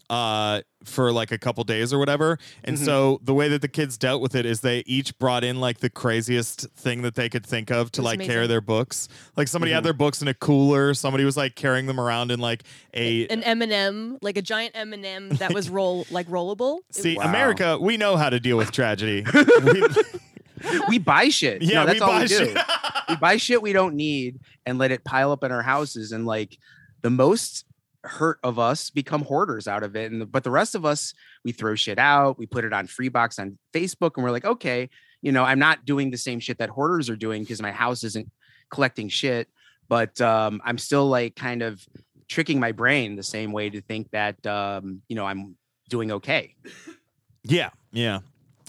uh for like a couple days or whatever. And Mhm. so the way that the kids dealt with it is they each brought in like the craziest thing that they could think of to That's like carry amazing. their books. Like somebody had Mhm. their books in a cooler, somebody was like carrying them around in like a An M and M, like a giant M and M that was roll like rollable. It See, Wow. America, we know how to deal with tragedy. We- We buy shit. Yeah, no, that's we all buy we do. shit. We buy shit we don't need and let it pile up in our houses. And like the most hurt of us become hoarders out of it. And the, but the rest of us, we throw shit out. We put it on Freebox on Facebook, and we're like, okay, you know, I'm not doing the same shit that hoarders are doing because my house isn't collecting shit. But um, I'm still like kind of tricking my brain the same way to think that um, you know, I'm doing okay. yeah, yeah.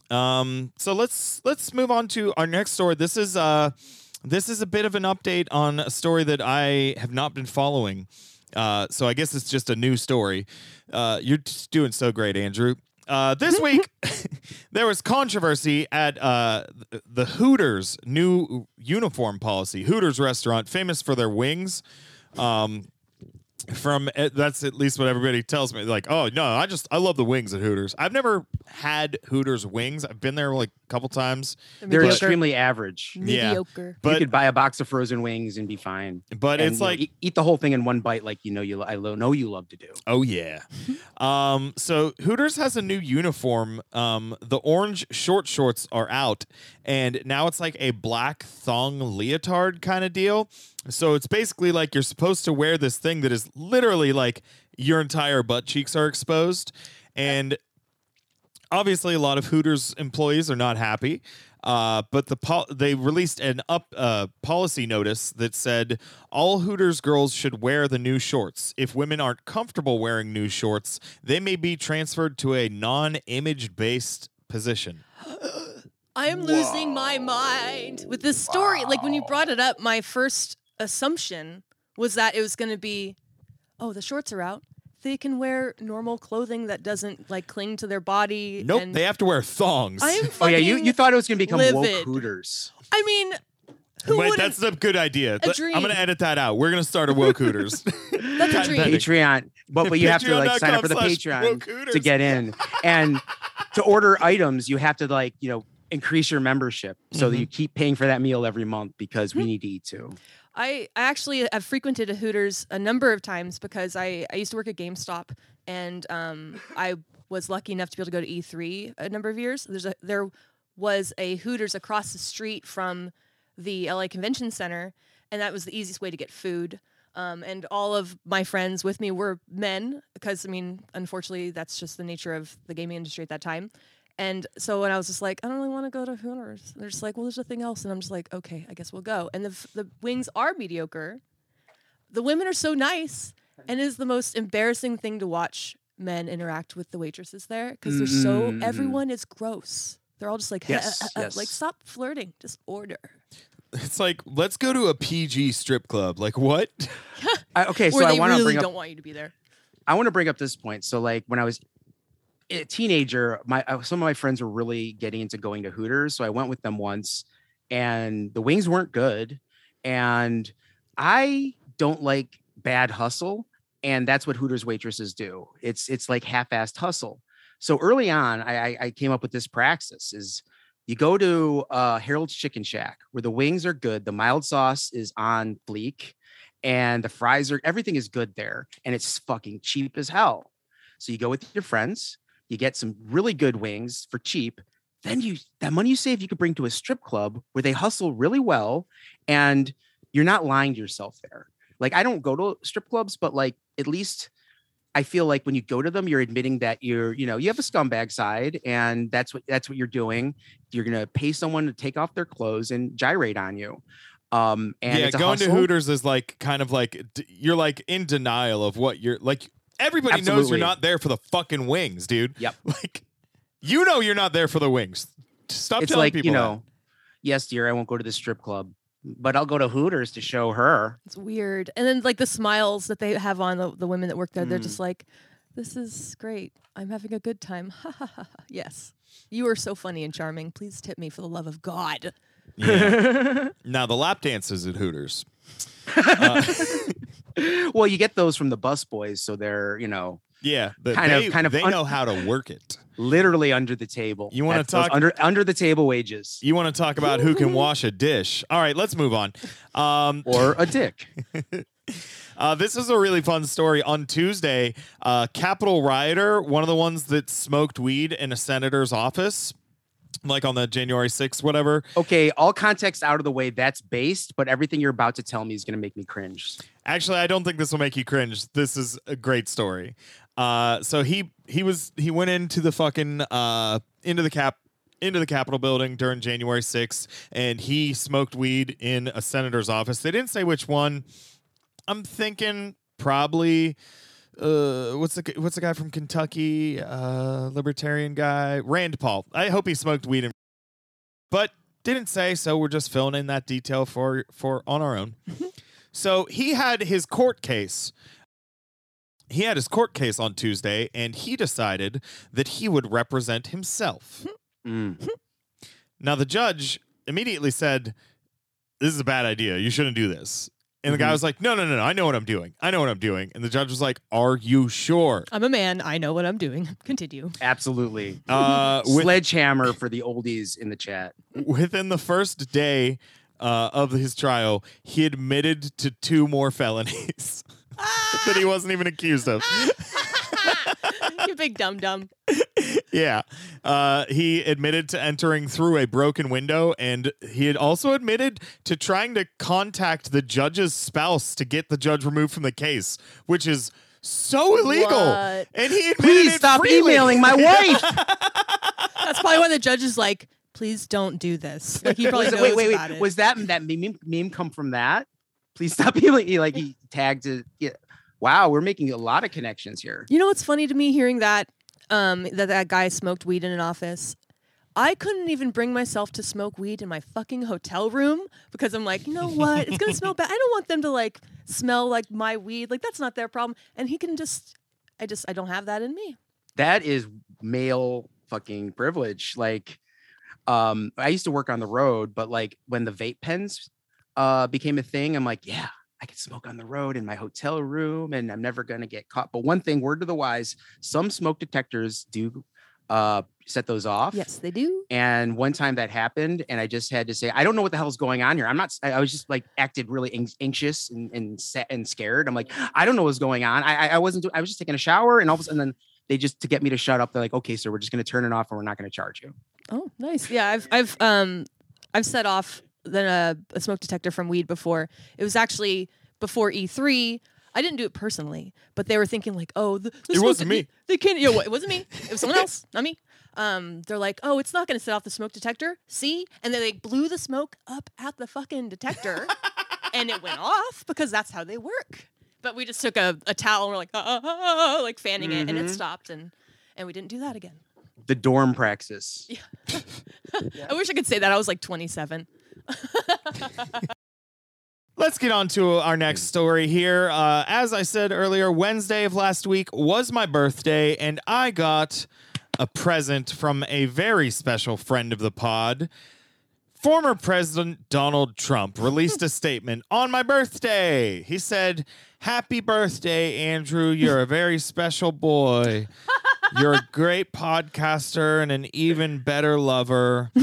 Um, so let's let's move on to our next story. This is uh this is a bit of an update on a story that I have not been following. Uh, so I guess it's just a new story. Uh, you're just doing so great, Andrew. Uh, this week, there was controversy at uh, th- the Hooters new uniform policy. Hooters restaurant, famous for their wings. Um, from uh, that's at least what everybody tells me. Like, oh no, I just I love the wings at Hooters. I've never had Hooters wings. I've been there like a couple times, They're mediocre. extremely average. Yeah. mediocre. but you could buy a box of frozen wings and be fine. but And, it's you know, like eat, eat the whole thing in one bite, like you know you lo- I lo- know you love to do. oh yeah. um, so Hooters has a new uniform. Um, the orange short shorts are out, and now it's like a black thong leotard kind of deal. So it's basically like you're supposed to wear this thing that is literally like your entire butt cheeks are exposed, and obviously a lot of Hooters employees are not happy. Uh, but the pol- they released an up uh, policy notice that said all Hooters girls should wear the new shorts. If women aren't comfortable wearing new shorts, they may be transferred to a non-image based position. I am losing my mind with this story. Like when you brought it up, my first assumption was that it was going to be, oh, the shorts are out. They can wear normal clothing that doesn't like cling to their body. Nope, and they have to wear thongs. I am Oh yeah, you, fucking- you thought it was gonna become woke livid. Hooters. I mean, who Wait, wouldn't? that's a good idea. Let- dream. I'm gonna edit that out. We're gonna start a woke Hooters. That's a Patent dream. pending. Patreon, but but you have to like sign up for the Patreon.com slash woke Patreon Hooters. to get in, and to order items you have to like you know increase your membership so Mm-hmm. that you keep paying for that meal every month because we need to eat too. I, I actually have frequented a Hooters a number of times because I, I used to work at GameStop, and um, I was lucky enough to be able to go to E three a number of years. There's a there was a Hooters across the street from the L A Convention Center, and that was the easiest way to get food. Um, and all of my friends with me were men because, I mean, unfortunately, that's just the nature of the gaming industry at that time. And so when I was just like, I don't really want to go to Hooters, they're just like, well, there's nothing else. And I'm just like, okay, I guess we'll go. And the, f- the wings are mediocre. The women are so nice. And it is the most embarrassing thing to watch men interact with the waitresses there because they're so, Mm. everyone is gross. They're all just like, Yes, like, yes. stop flirting, just order. It's like, let's go to a P G strip club. Like what? I, okay, so or I they want to really bring up don't want you to be there. I want to bring up this point. So like when I was a teenager, my uh, some of my friends were really getting into going to Hooters, so I went with them once, and the wings weren't good, and I don't like bad hustle, and that's what Hooters waitresses do. It's it's like half-assed hustle. So early on, I, I, I came up with this praxis: is you go to uh, Harold's Chicken Shack where the wings are good, the mild sauce is on bleak, and the fries are everything is good there, and it's fucking cheap as hell. So you go with your friends. You get some really good wings for cheap. Then you that money you save, you could bring to a strip club where they hustle really well, and you're not lying to yourself there. Like I don't go to strip clubs, but like at least I feel like when you go to them, you're admitting that you're, you know, you have a scumbag side, and that's what that's what you're doing. You're gonna pay someone to take off their clothes and gyrate on you. Um, and yeah, it's a going to hustle. Hooters is like kind of like d- you're like in denial of what you're like. Everybody knows Absolutely. you're not there for the fucking wings, dude. Yep. Like, you know you're not there for the wings. Stop It's telling like people you know, yes, dear, I won't go to the strip club, but I'll go to Hooters to show her. It's weird. And then like the smiles that they have on the, the women that work there, they're Mm. just like, This is great. I'm having a good time. Ha ha ha. Yes. You are so funny and charming. Please tip me for the love of God. Yeah. Now, the lap dances at Hooters. Uh, Well, you get those from the bus boys, so they're, you know, yeah. But Kind of- they, kind of they un- know how to work it. literally under the table. You wanna That's those talk- under under the table wages You want to talk about who can wash a dish. All right, let's move on. Um, or a dick. Uh, this is a really fun story. On Tuesday, uh, Capitol rioter, one of the ones that smoked weed in a senator's office, like on the January sixth, whatever. Okay, all context out of the way. That's based, but everything you're about to tell me is going to make me cringe. Actually, I don't think this will make you cringe. This is a great story. Uh, so he he was he went into the fucking uh, into the cap. into the Capitol building during January sixth, and he smoked weed in a senator's office. They didn't say which one. I'm thinking probably uh, what's the what's the guy from Kentucky, uh, libertarian guy, Rand Paul. I hope he smoked weed, in, but didn't say. So we're just filling in that detail for for on our own. So he had his court case. He had his court case on Tuesday, and he decided that he would represent himself. Mm. Now, the judge immediately said, "This is a bad idea. You shouldn't do this." And the guy Mhm. was like, no, no, no, no. I know what I'm doing. I know what I'm doing. And the judge was like, are you sure? I'm a man. I know what I'm doing. Continue. Absolutely. Uh, with, Sledgehammer for the oldies in the chat. within the first day uh, of his trial, he admitted to two more felonies that he wasn't even accused of. You big dum dum. Yeah. Uh, he admitted to entering through a broken window, and he had also admitted to trying to contact the judge's spouse to get the judge removed from the case, which is so illegal. What? And he admitted Please it stop freely. emailing my wife. That's probably why the judge is like, please don't do this. Like he probably Was it- knows wait, wait, about wait. it. Was that that meme, meme come from that? Please stop emailing. He, like he tagged it. Yeah. Wow, we're making a lot of connections here. You know what's funny to me hearing that um that that guy smoked weed in an office? I couldn't even bring myself to smoke weed in my fucking hotel room because I'm like, you know what? It's gonna smell bad. I don't want them to like smell like my weed. Like that's not their problem. And he can just I just I don't have that in me. That is male fucking privilege. Like, um, I used to work on the road, but like when the vape pens uh became a thing, I'm like, yeah, I can smoke on the road in my hotel room and I'm never gonna get caught. But one thing, word to the wise, some smoke detectors do uh set those off. Yes, they do. And one time that happened, and I just had to say, I don't know what the hell's going on here. I'm not. I I was just like acted really an- anxious and and, sa- and scared. I'm like, I don't know what's going on. I I, I wasn't. Do- I was just taking a shower, and all of a sudden, then they just to get me to shut up. They're like, okay, sir, we're just going to turn it off, and we're not going to charge you. Oh, nice. Yeah, I've I've um I've set off then a, a smoke detector from weed before. It was actually before E three. I didn't do it personally, but they were thinking like, oh, the, the It smoke wasn't de- me. They can't. You know, what, it wasn't me. It was someone else, not me. Um, they're like, oh, it's not going to set off the smoke detector. See, and then they blew the smoke up at the fucking detector, and it went off because that's how they work. But we just took a, a towel and we're like, ah, ah, ah, ah, like fanning it, and it Mhm. stopped, and and we didn't do that again. The dorm praxis. I wish I could say that I was like twenty-seven. Let's get on to our next story here. Uh, as I said earlier, Wednesday of last week was my birthday, and I got a present from a very special friend of the pod. Former President Donald Trump released a statement on my birthday. He said, "Happy birthday, Andrew. You're a very special boy. You're a great podcaster and an even better lover.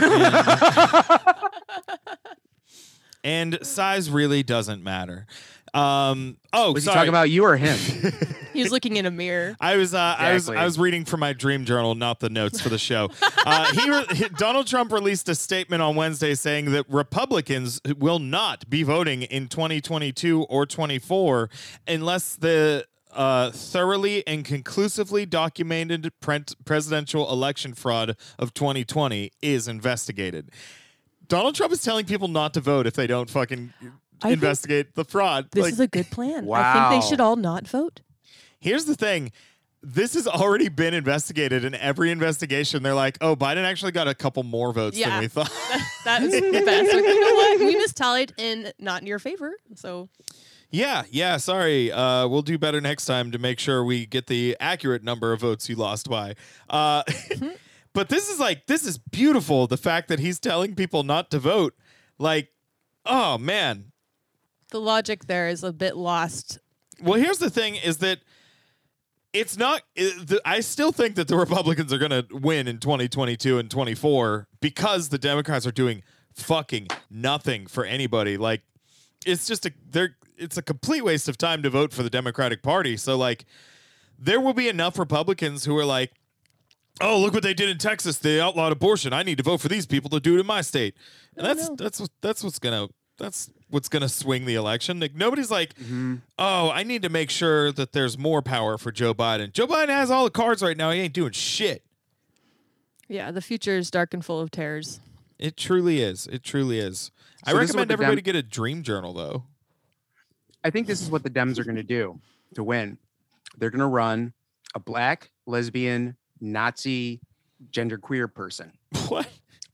And, and size really doesn't matter." Um, oh, Was sorry. he talking about you or him? He was looking in a mirror. I was, uh, I was, Exactly. I was reading from my dream journal, not the notes for the show. Uh, he, re- he, Donald Trump released a statement on Wednesday saying that Republicans will not be voting in twenty twenty-two or twenty-four unless the uh, thoroughly and conclusively documented pre- presidential election fraud of twenty twenty is investigated. Donald Trump is telling people not to vote if they don't fucking I think investigate the fraud. This Like, is a good plan. I think Wow. they should all not vote. here's the thing. This has already been investigated. In every investigation, they're like, oh, Biden actually got a couple more votes Yeah. than we thought. That, that is the best. Like, you know what? We mistallied and not in your favor. So Yeah, yeah, sorry. Uh, we'll do better next time to make sure we get the accurate number of votes you lost by. Uh, but this is like, this is beautiful. The fact that he's telling people not to vote. Like, oh, man. The logic there is a bit lost. Well, here's the thing is that it's not, it, the, I still think that the Republicans are going to win in twenty twenty-two and twenty-four because the Democrats are doing fucking nothing for anybody. Like, it's just a, they're, it's a complete waste of time to vote for the Democratic Party. So, like, there will be enough Republicans who are like, oh, look what they did in Texas. They outlawed abortion. I need to vote for these people to do it in my state. And Oh, that's, no. that's, what, that's what's going to, that's what's going to swing the election. Like, nobody's like, Mm-hmm. oh, I need to make sure that there's more power for Joe Biden. Joe Biden has all the cards right now. He ain't doing shit. Yeah, the future is dark and full of terrors. It truly is. It truly is. I So this is what recommend the everybody Dem- get a dream journal, though. I think this is what the Dems are going to do to win. They're going to run a black, lesbian, Nazi, genderqueer person. What?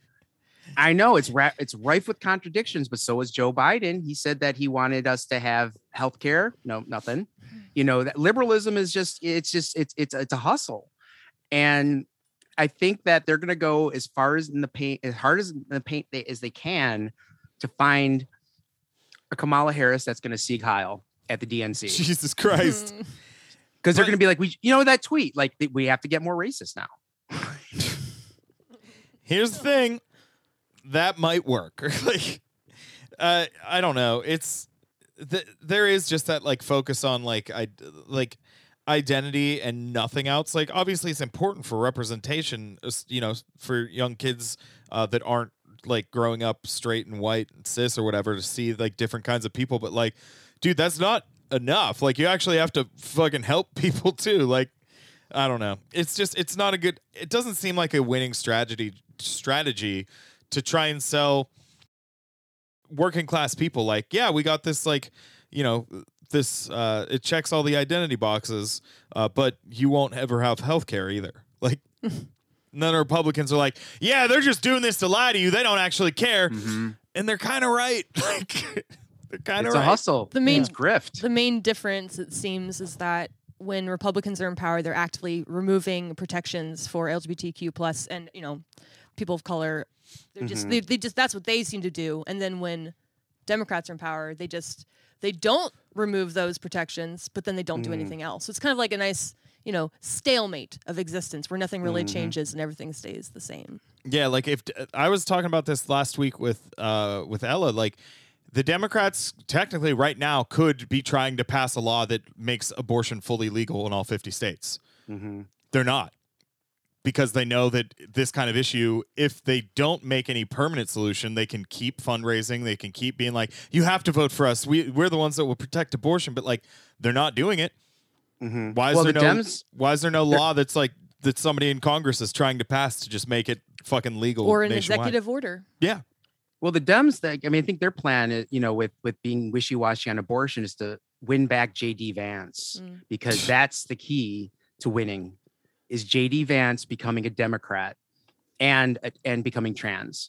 I know it's ra- it's rife with contradictions, but so is Joe Biden. He said that he wanted us to have health care. No, nothing. You know, that liberalism is just it's just it's it's it's a hustle. And I think that they're going to go as far as in the paint, as hard as in the paint they, as they can to find a Kamala Harris that's going to seek Heil at the D N C. Jesus Christ. Because they're But- going to be like, we, you know, that tweet, like th- we have to get more racist now. Here's the thing. That might work. like, uh, I don't know. It's th- there is just that like focus on like I like identity and nothing else. Like, obviously, it's important for representation. as- You know, for young kids uh, that aren't like growing up straight and white and cis or whatever to see like different kinds of people. But like, dude, that's not enough. Like, you actually have to fucking help people too. Like, I don't know. It's just it's not a good. It doesn't seem like a winning strategy strategy to try and sell working class people. Like, yeah, we got this. Like, you know, this. Uh, it checks all the identity boxes, uh, but you won't ever have health care either. Like, none of the Republicans are like, yeah, they're just doing this to lie to you. They don't actually care, Mhm. and they're kind of right. Like, they're kind of It's right. a hustle. The main- It's grift. The main difference, it seems, is that when Republicans are in power, they're actively removing protections for L G B T Q plus and you know people of color. They're just Mhm. they, they just that's what they seem to do. And then when Democrats are in power, they just they don't remove those protections, but then they don't do Mm. anything else. So it's kind of like a nice you know stalemate of existence where nothing really Mhm. changes and everything stays the same. Yeah, like if I was talking about this last week with uh with Ella, like the Democrats technically right now could be trying to pass a law that makes abortion fully legal in all fifty states. Mhm. They're not. Because they know that this kind of issue, if they don't make any permanent solution, they can keep fundraising. They can keep being like, you have to vote for us. We, we're the ones that will protect abortion. But like, they're not doing it. Mhm. Why is well, there the no Dems, Why is there no law that's like that somebody in Congress is trying to pass to just make it fucking legal Or an nationwide? executive order. Yeah. well, the Dems, that I mean, I think their plan, is, you know, with with being wishy washy on abortion, is to win back J D Vance Mm. because that's the key to winning. Is J D Vance becoming a Democrat and and becoming trans?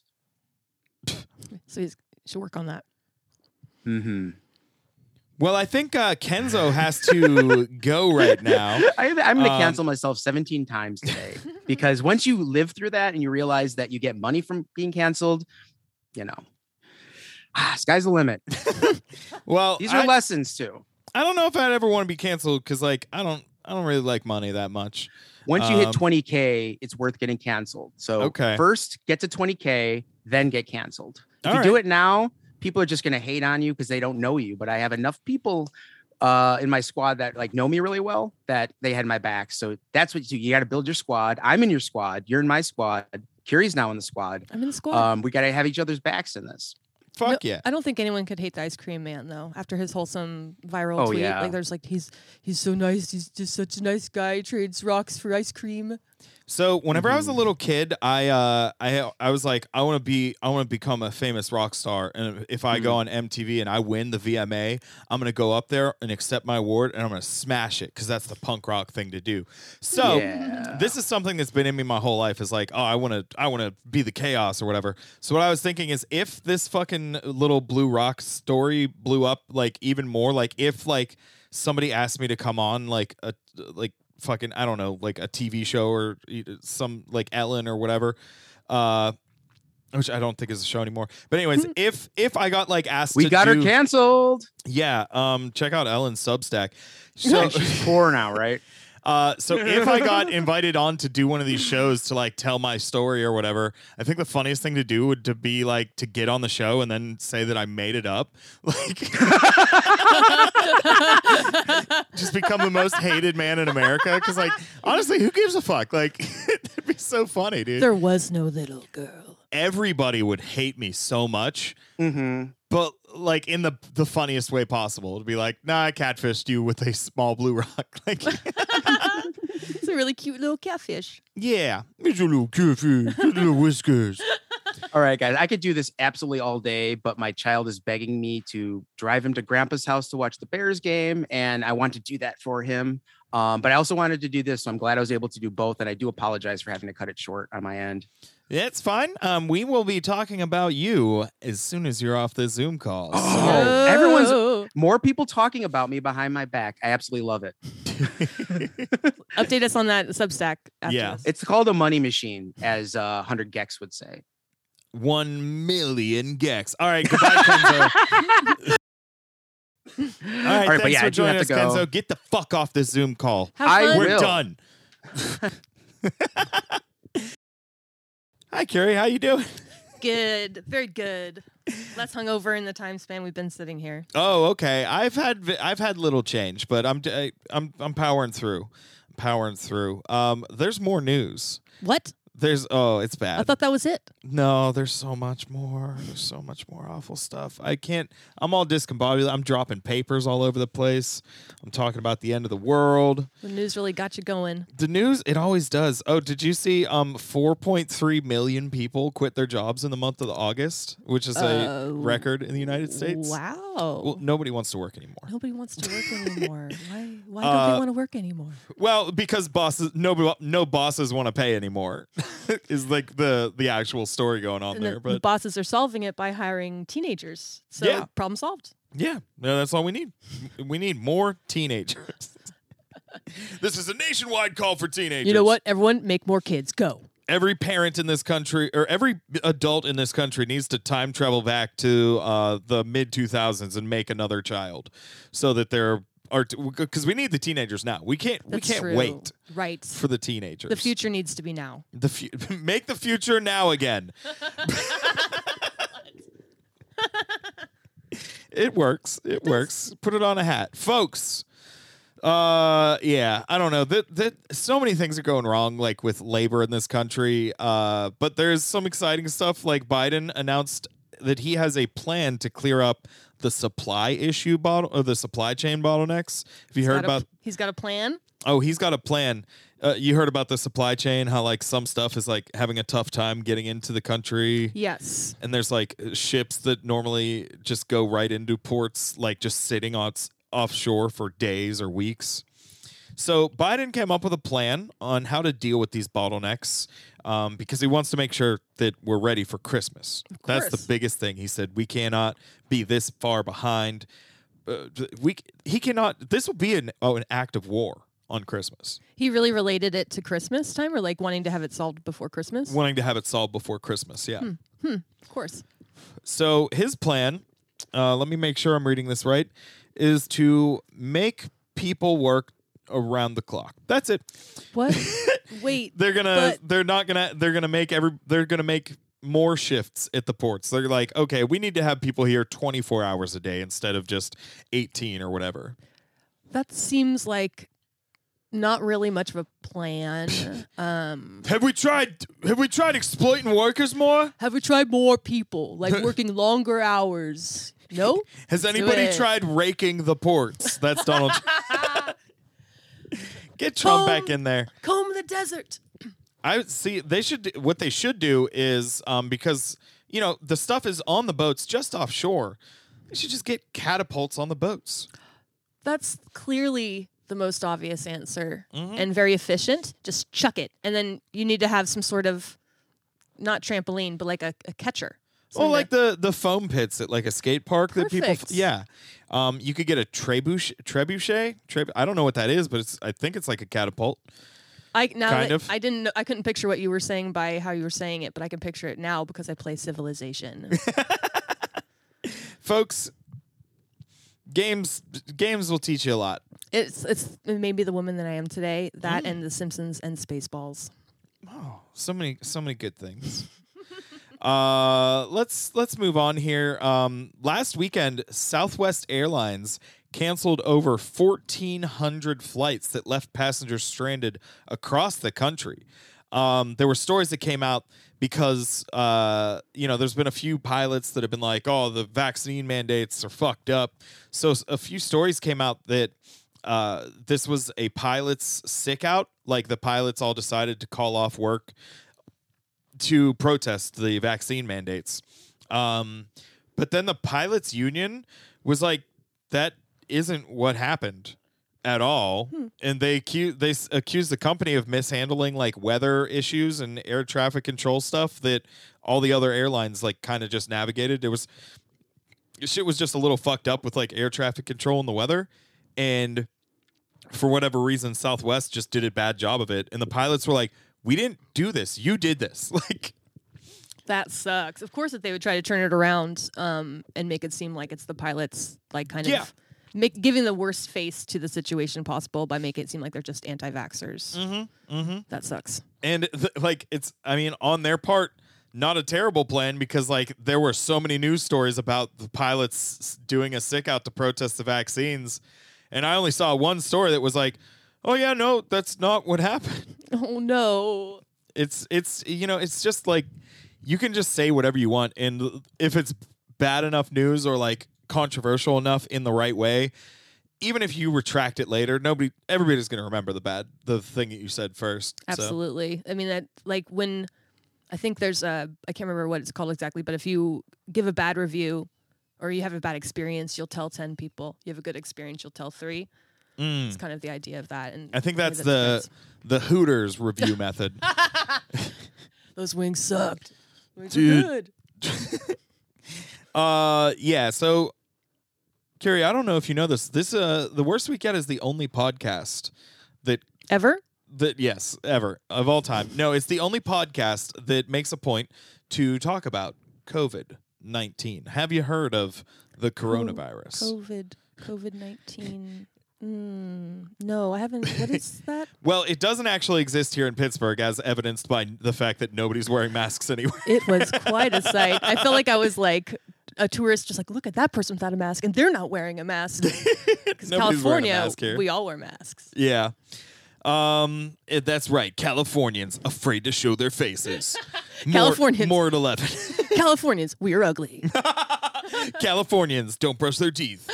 So he's should work on that. Mm-hmm. Well, I think uh, Kenzo has to go right now. I, I'm going to Um, cancel myself seventeen times today because once you live through that and you realize that you get money from being canceled, you know, ah, sky's the limit. Well, These are I, lessons too. I don't know if I'd ever want to be canceled because, like, I don't, I don't really like money that much. Once you Um, hit twenty K, it's worth getting canceled. So Okay. first get to twenty K, then get canceled. If All you do right. it now, people are just going to hate on you because they don't know you. But I have enough people uh, in my squad that like know me really well that they had my back. So that's what you do. You got to build your squad. I'm in your squad. You're in my squad. Curie's now in the squad. I'm in the squad. Um, we got to have each other's backs in this. Fuck No, yeah. I don't think anyone could hate the ice cream man though. After his wholesome viral Oh, tweet, yeah. like there's like he's he's so nice. He's just such a nice guy. Trades rocks for ice cream. So whenever I was a little kid, I uh, I I was like, I want to be, I want to become a famous rock star, and if I go on M T V and I win the V M A, I'm gonna go up there and accept my award, and I'm gonna smash it because that's the punk rock thing to do. So Yeah. this is something that's been in me my whole life. Is like, oh, I want to, I want to be the chaos or whatever. So what I was thinking is, if this fucking little blue rock story blew up like even more, like if like somebody asked me to come on like a like. fucking I don't know, like a T V show or some like Ellen or whatever, uh which I don't think is a show anymore, but anyways, if if I got like asked We to got do, her canceled. yeah, um check out Ellen's Substack. So She's poor now, right? Uh, so if I got invited on to do one of these shows to like tell my story or whatever, I think the funniest thing to do would to be like to get on the show and then say that I made it up, like just become the most hated man in America. Because like honestly, who gives a fuck? Like it'd be so funny, dude. There was no little girl. Everybody would hate me so much. Mm-hmm. But like in the the funniest way possible, to be like, nah, I catfished you with a small blue rock. Like, It's a really cute little catfish. yeah, it's a little catfish, little whiskers. All right, guys, I could do this absolutely all day, but my child is begging me to drive him to Grandpa's house to watch the Bears game, and I want to do that for him. Um, but I also wanted to do this, so I'm glad I was able to do both, and I do apologize for having to cut it short on my end. Yeah, it's fine. Um, we will be talking about you as soon as you're off the Zoom call. Oh, everyone's more people talking about me behind my back. I absolutely love it. Update us on that Substack. After Yeah. this. It's called a money machine, as uh, one hundred Gex would say. One million gex. All right, goodbye, Kenzo. All right, All right, but thanks yeah, for I do joining have us, to go. Kenzo. Get the fuck off the Zoom call. Have I fun. We're will. done. Hi, Carrie. How you doing? Good. Very good. Less hungover in the time span we've been sitting here. Oh, okay. I've had vi- I've had little change, but I'm I- I'm I'm powering through. I'm powering through. Um, there's more news. What? There's oh, it's bad. I thought that was it. No, there's so much more. There's so much more awful stuff. I can't. I'm all discombobulated. I'm dropping papers all over the place. I'm talking about the end of the world. The news really got you going. The news, it always does. Oh, did you see? Um, four point three million people quit their jobs in the month of August, which is a Oh. record in the United States. Wow. Well, nobody wants to work anymore. Nobody wants to work anymore. Why? Why don't Uh, they want to work anymore? Well, because bosses, no, no bosses want to pay anymore. Is like the the actual story going on And there. the But bosses are solving it by hiring teenagers. So Yeah. problem solved. yeah, no, that's all we need. We need more teenagers. This is a nationwide call for teenagers. You know what? Everyone, make more kids. Go. Every parent in this country, or every adult in this country, needs to time travel back to uh, the mid two thousands and make another child, so that there are because we need the teenagers now. We can't. That's we can't true. wait Right. for the teenagers. The future needs to be now. The fu- make the future now again. It works. It works. Put it on a hat, folks. Uh, yeah. I don't know. That that so many things are going wrong, like with labor in this country. Uh, but there's some exciting stuff. Like Biden announced that he has a plan to clear up the supply issue bottle or the supply chain bottlenecks. Have you He's heard got a- about? He's got a plan. Oh, he's got a plan. Uh, you heard about the supply chain? How like some stuff is like having a tough time getting into the country. Yes. And there's like ships that normally just go right into ports, like just sitting on offshore for days or weeks. So Biden came up with a plan on how to deal with these bottlenecks um, because he wants to make sure that we're ready for Christmas. That's the course. biggest thing. He said we cannot be this far behind. Uh, we he cannot. This will be an oh an act of war on Christmas. He really related it to Christmas time, or like wanting to have it solved before Christmas. Wanting to have it solved before Christmas. Yeah. Of course. So his plan, uh, let me make sure I'm reading this right, is to make people work around the clock. That's it. What? Wait. They're gonna. But- they're not gonna. They're gonna make every. They're gonna make more shifts at the ports. They're like, okay, we need to have people here twenty-four hours a day instead of just eighteen or whatever. That seems like not really much of a plan. Um, Have we tried? Have we tried exploiting workers more? have we tried more people, like working longer hours? No? Has do anybody it. tried raking the ports? That's Donald. Get Trump Comb- back in there. Comb the desert. I would see they should do- what they should do is um, because you know the stuff is on the boats just offshore. They should just get catapults on the boats. That's clearly the most obvious answer Mhm. and very efficient. Just chuck it. And then you need to have some sort of, not trampoline, but like a, a catcher. Oh, Something like to- the the foam pits at like a skate park that people. Perfect. Yeah, um, you could get a trebuchet. Trebuchet. Treb- I don't know what that is, but it's. I think it's like a catapult. I now kind that of. I didn't know, I couldn't picture what you were saying by how you were saying it, but I can picture it now because I play Civilization. Folks, games games will teach you a lot. it's it's maybe the woman that I am today. That Mm. and The Simpsons and Spaceballs. Oh, so many so many good things. uh, let's let's move on here. Um, last weekend, Southwest Airlines canceled over fourteen hundred flights that left passengers stranded across the country. Um, there were stories that came out because uh, you know there's been a few pilots that have been like, "Oh, the vaccine mandates are fucked up." So s- a few stories came out that uh, this was a pilot's sick out. Like the pilots all decided to call off work to protest the vaccine mandates. Um, but then the pilots union was like, "That isn't what happened at all," and they accuse they s- accused the company of mishandling like weather issues and air traffic control stuff that all the other airlines like kind of just navigated. It was shit was just a little fucked up with like air traffic control and the weather, and for whatever reason, Southwest just did a bad job of it, and the pilots were like, "We didn't do this. You did this." Like. That sucks. Of course, that they would try to turn it around um, and make it seem like it's the pilots, like kind Yeah. of make giving the worst face to the situation possible by making it seem like they're just anti-vaxxers. Mm-hmm. Mm-hmm. That sucks. And th- like it's, I mean, on their part, not a terrible plan because like there were so many news stories about the pilots s- doing a sick out to protest the vaccines, and I only saw one story that was like, "Oh yeah, no, that's not what happened." Oh no. It's it's you know it's just like you can just say whatever you want, and if it's bad enough news or like controversial enough in the right way, even if you retract it later, nobody, everybody's going to remember the bad, the thing that you said first. So. Absolutely. I mean, that like when I think there's a, I can't remember what it's called exactly, but if you give a bad review or you have a bad experience, you'll tell ten people. You have a good experience, you'll tell three. Mm. It's kind of the idea of that. And I think maybe that's the the Hooters review method. Those wings sucked. Wings Dude. were good. Uh, yeah. So, Carrie, I don't know if you know this. This uh, the Worst Weekend is the only podcast that Ever? that yes ever of all time. No, it's the only podcast that makes a point to talk about COVID nineteen. Have you heard of the coronavirus? COVID. COVID nineteen. Mm, no, I haven't. What is that? Well, it doesn't actually exist here in Pittsburgh, as evidenced by the fact that nobody's wearing masks anywhere. It was quite a sight. I felt like I was like a tourist, just like, look at that person without a mask, and they're not wearing a mask. Because Nobody's wearing a California, mask here. we all wear masks. Yeah. Um, it- that's right. Californians afraid to show their faces. More- Californians. More at eleven. Californians, we are ugly. Californians don't brush their teeth.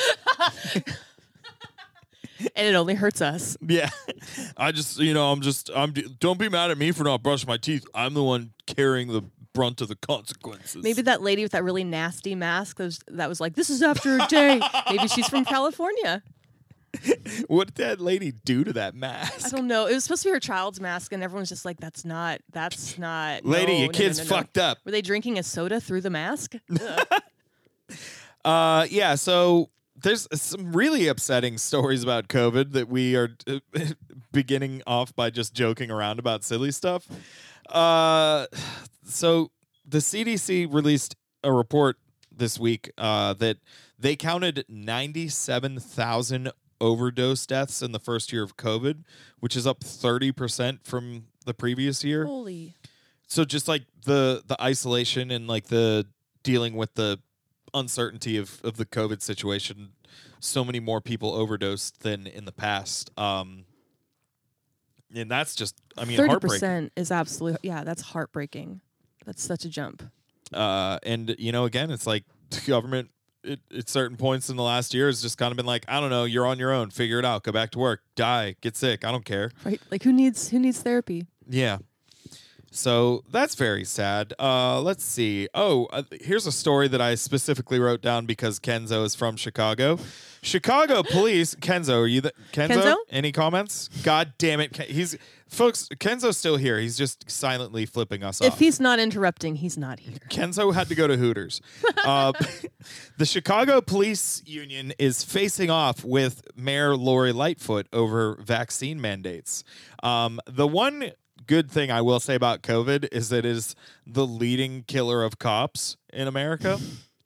And it only hurts us. Yeah. I just, you know, I'm just, I'm, don't be mad at me for not brushing my teeth. I'm the one carrying the brunt of the consequences. Maybe that lady with that really nasty mask that was, that was like, this is after a day. Maybe she's from California. What did that lady do to that I mask? don't know. It was supposed to be her child's mask, and everyone's just like, that's not, that's not. Lady, no, your no, kid's no, no, no. fucked up. Were they drinking a soda through the mask? Ugh. Uh, yeah, so there's some really upsetting stories about COVID that we are uh, beginning off by just joking around about silly stuff. Uh, so the C D C released a report this week uh, that they counted ninety-seven thousand overdose deaths in the first year of COVID, which is up thirty percent from the previous year. Holy. So just like the the isolation and like the dealing with the uncertainty of, of the COVID situation, so many more people overdosed than in the past. Um, and that's just, I mean, thirty heartbreaking. percent is absolutely, yeah, that's heartbreaking. That's such a jump. Uh, and, you know, again, it's like the government it, at certain points in the last year has just kind of been like, I don't know, you're on your own. Figure it out. Go back to work. Die. Get sick. I don't care. Right? Like who needs who needs therapy? Yeah. So that's very sad. Uh, let's see. Oh, uh, here's a story that I specifically wrote down because Kenzo is from Chicago. Chicago police. Kenzo, are you the Kenzo? Kenzo? Any comments? God damn it, Ken- he's folks. Kenzo's still here. He's just silently flipping us If off. he's not interrupting, he's not here. Kenzo had to go to Hooters. uh, the Chicago Police Union is facing off with Mayor Lori Lightfoot over vaccine mandates. Um, the one good thing I will say about COVID is that it is the leading killer of cops in America.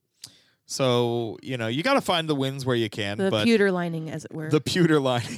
So, you know, you got to find the wins where you can. The but pewter lining, as it were. the pewter lining.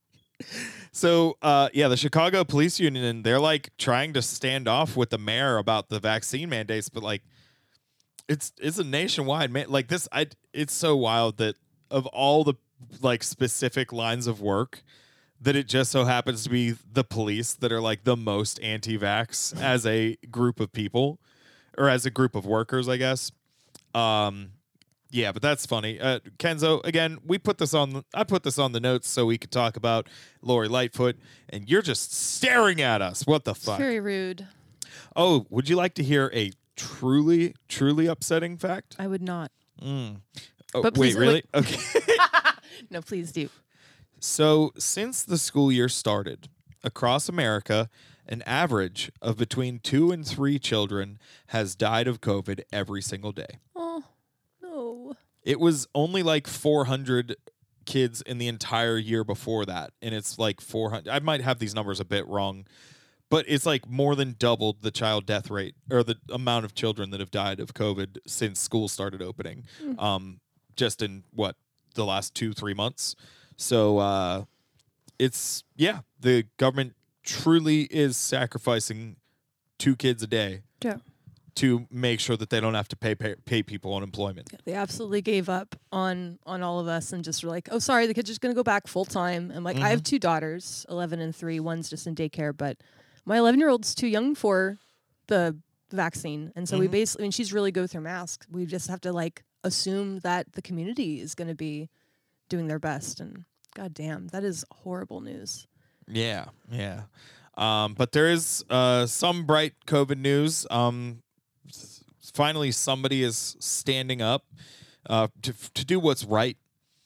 So, uh, yeah, the Chicago Police Union, they're like trying to stand off with the mayor about the vaccine mandates, but like it's it's a nationwide man. Like this, I it's so wild that of all the like specific lines of work, that it just so happens to be the police that are like the most anti-vax as a group of people, or as a group of workers, I guess. Um, yeah, but that's funny. Uh, Kenzo, again, we put this on. I put this on the notes so we could talk about Lori Lightfoot, and you're just staring at us. What the It's fuck? very rude. Oh, would you like to hear a truly, truly upsetting fact? I would not. Mm. Oh, But wait, please- really? wait. Okay. No, please do. So, since the school year started, across America, an average of between two and three children has died of COVID every single day. Oh, no. It was only like four hundred kids in the entire year before that. And it's like four hundred. I might have these numbers a bit wrong, but it's like more than doubled the child death rate, or the amount of children that have died of COVID since school started opening. Mm. Um, just in what, the last two, three months. So uh, it's, yeah, the government truly is sacrificing two kids a day Yeah. to make sure that they don't have to pay pay, pay people unemployment. They absolutely gave up on on all of us and just were like, oh, sorry, the kid's just going to go back full time. And like, I have two daughters, eleven and three. One's just in daycare, but my eleven-year-old's too young for the vaccine. And so we basically, I mean, she's really go through masks. We just have to like assume that the community is going to be doing their best. And God damn, that is horrible news. Yeah, yeah. Um, but there is uh, some bright COVID news. Um, s- finally, somebody is standing up uh, to to do what's right,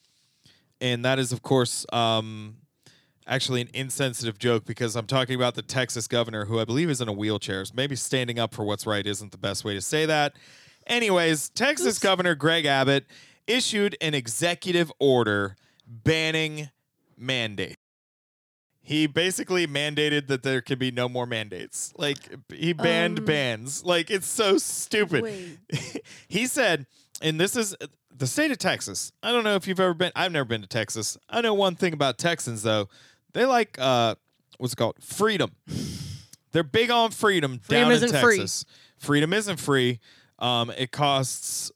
and that is, of course, um, actually an insensitive joke because I'm talking about the Texas governor, who I believe is in a wheelchair. So maybe standing up for what's right isn't the best way to say that. Anyways, Texas Oops. Governor Greg Abbott issued an executive order banning mandates. He basically mandated that there could be no more mandates. Like, he banned Um, bans. Like, it's so stupid. Wait. He said, and this is the state of Texas. I don't know if you've ever been. I've never been to Texas. I know one thing about Texans, though. They like, uh, what's it called? Freedom. They're big on freedom, Freedom down isn't in free. Texas. Freedom isn't free. Um, it costs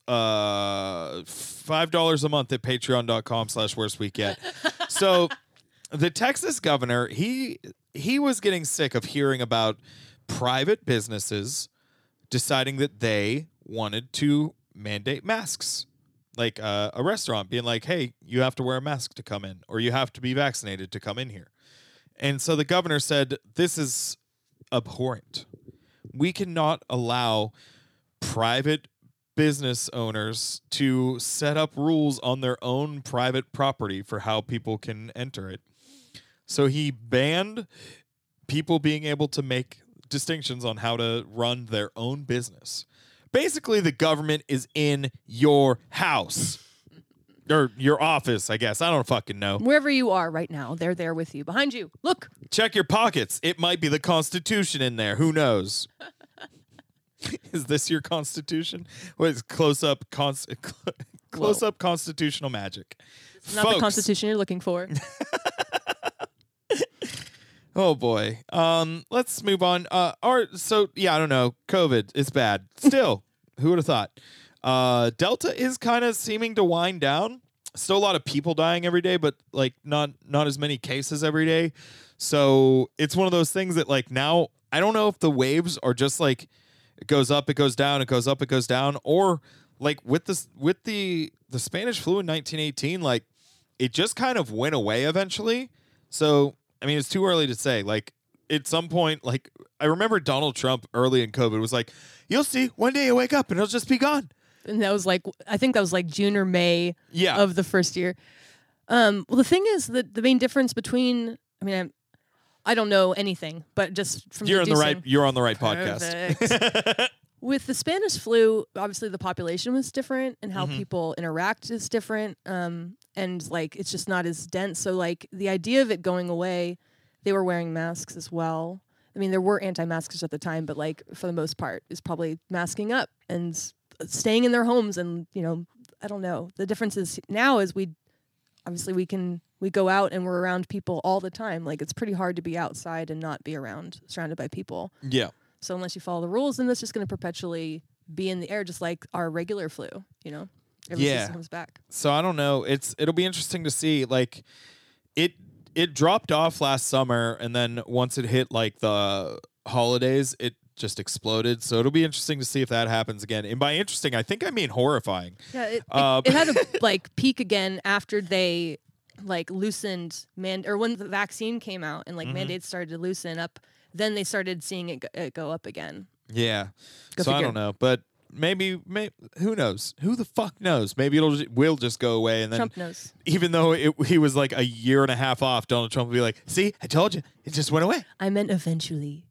uh, five dollars a month at patreon.com slash worst week yet. So the Texas governor, he he was getting sick of hearing about private businesses deciding that they wanted to mandate masks. Like uh, a restaurant being like, hey, you have to wear a mask to come in, or you have to be vaccinated to come in here. And so the governor said, this is abhorrent. We cannot allow private business owners to set up rules on their own private property for how people can enter it. So he banned people being able to make distinctions on how to run their own business. Basically, the government is in your house. Or your office, I guess. I don't fucking know. Wherever you are right now, they're there with you. Behind you. Look. Check your pockets. It might be the Constitution in there. Who knows? Is this your Constitution? What is close up cons- close Whoa. up constitutional magic? It's not the Constitution you're looking for. Oh boy. Um, let's move on. Uh, or so yeah, I don't know. COVID is bad. Still, who would have thought? Uh, Delta is kind of seeming to wind down. Still a lot of people dying every day, but like not not as many cases every day. So it's one of those things that like now I don't know if the waves are just like it goes up, it goes down, it goes up, it goes down, or like with this with the the Spanish flu in nineteen eighteen, like it just kind of went away eventually. So I mean, it's too early to say. Like at some point, like I remember Donald Trump early in COVID was like, "You'll see, one day you wake up and it'll just be gone." And that was like, I think that was like June or May Yeah. of the first year. Um, well, the thing is that the main difference between, I mean, I'm, I don't know anything, but just from You're on the deducing- right. You're on the right podcast. Perfect. With the Spanish flu, obviously the population was different and how Mhm. people interact is different. Um, and like it's just not as dense. So like the idea of it going away, they were wearing masks as well. I mean, there were anti-maskers at the time, but like for the most part, is probably masking up and s- staying in their homes. And you know, I don't know. The difference is now is we obviously we can we go out and we're around people all the time. Like it's pretty hard to be outside and not be around surrounded by people. Yeah. So unless you follow the rules, then that's just going to perpetually be in the air, just like our regular flu. You know, every Yeah. season comes back. So I don't know. It's it'll be interesting to see. Like, it it dropped off last summer, and then once it hit like the holidays, it just exploded. So it'll be interesting to see if that happens again. And by interesting, I think I mean horrifying. Yeah, it, it, Um, it had a like peak again after they like loosened man or when the vaccine came out and like Mhm. mandates started to loosen up. Then they started seeing it go, it go up again. Yeah. Go so I figure. don't know, but maybe, maybe who knows? Who the fuck knows? Maybe it'll ju- will just go away, and then Trump knows. even though it, he was like a year and a half off, Donald Trump will be like, "See, I told you, it just went away." I meant eventually.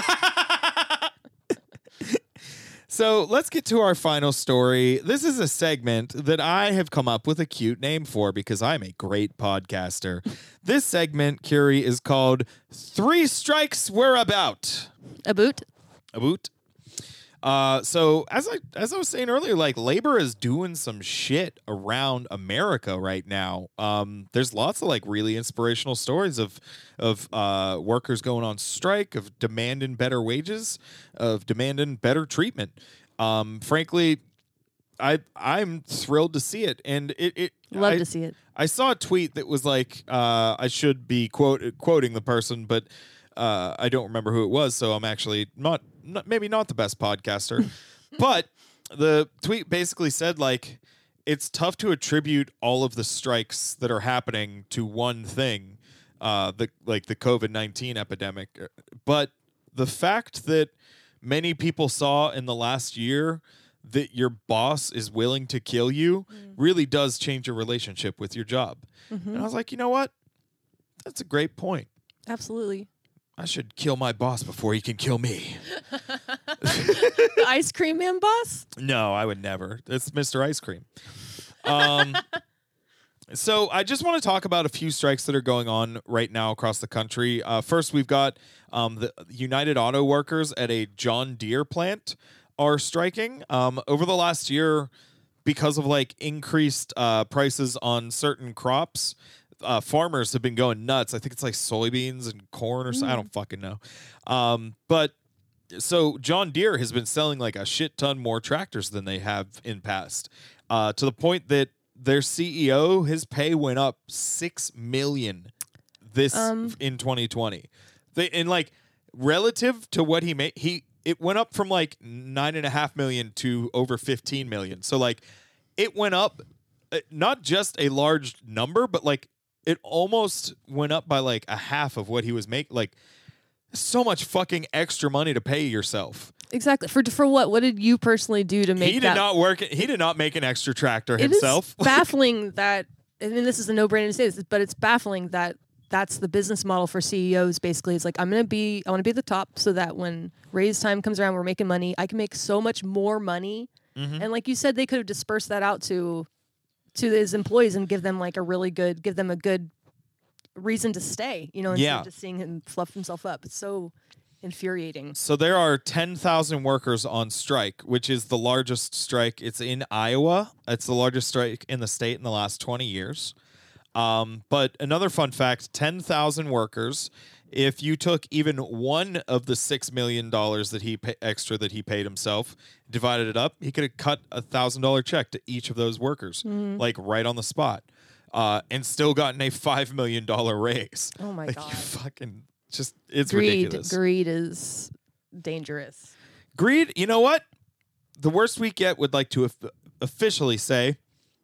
So let's get to our final story. This is a segment that I have come up with a cute name for because I'm a great podcaster. This segment, Curie, is called Three Strikes We're About. A boot. A boot. Uh, so as I as I was saying earlier, like labor is doing some shit around America right now. Um, there's lots of like really inspirational stories of of uh, workers going on strike, of demanding better wages, of demanding better treatment. Um, frankly, I I'm thrilled to see it, and it it Love I, to see it. I saw a tweet that was like, uh, I should be quote quoting the person, but uh, I don't remember who it was, so I'm actually not, not maybe not the best podcaster. But the tweet basically said like, it's tough to attribute all of the strikes that are happening to one thing, uh, the like the COVID nineteen epidemic, but the fact that many people saw in the last year that your boss is willing to kill you Mm. really does change your relationship with your job. Mhm. And I was like, you know what? That's a great point. Absolutely. I should kill my boss before he can kill me. The ice cream man boss? No, I would never. It's Mister Ice Cream. Um, so I just want to talk about a few strikes that are going on right now across the country. Uh, first, we've got um, the United Auto Workers at a John Deere plant are striking. Um, over the last year, because of like increased uh, prices on certain crops, uh, farmers have been going nuts. I think it's like soybeans and corn or something. I don't fucking know. Um, but so John Deere has been selling like a shit ton more tractors than they have in past, uh, to the point that their C E O, his pay went up six million this Um. in twenty twenty. They and like relative to what he made, he it went up from like nine and a half million to over fifteen million. So like it went up, uh, not just a large number, but like it almost went up by like a half of what he was making. Like so much fucking extra money to pay yourself. Exactly. For for what? What did you personally do to make He did that? not work. He did not make an extra tractor It is himself. baffling that. I mean, this is a no-brainer to say this, but it's baffling that that's the business model for C E Os. Basically, it's like I'm gonna be, I want to be at the top, so that when raise time comes around, we're making money. I can make so much more money, Mhm. and like you said, they could have dispersed that out to to his employees and give them like a really good, give them a good reason to stay. You know, instead Yeah. of just seeing him fluff himself up. It's so infuriating. So there are ten thousand workers on strike, which is the largest strike. It's in Iowa. It's the largest strike in the state in the last twenty years. Um, but another fun fact, ten thousand workers, if you took even one of the six million dollars that he pay, extra that he paid himself, divided it up, he could have cut a one thousand dollars check to each of those workers, Mm-hmm. like right on the spot, uh, and still gotten a five million dollars raise. Oh my Like, god. you fucking just, it's Greed, ridiculous. greed is dangerous. Greed, you know what? The worst we get would like to of- officially say,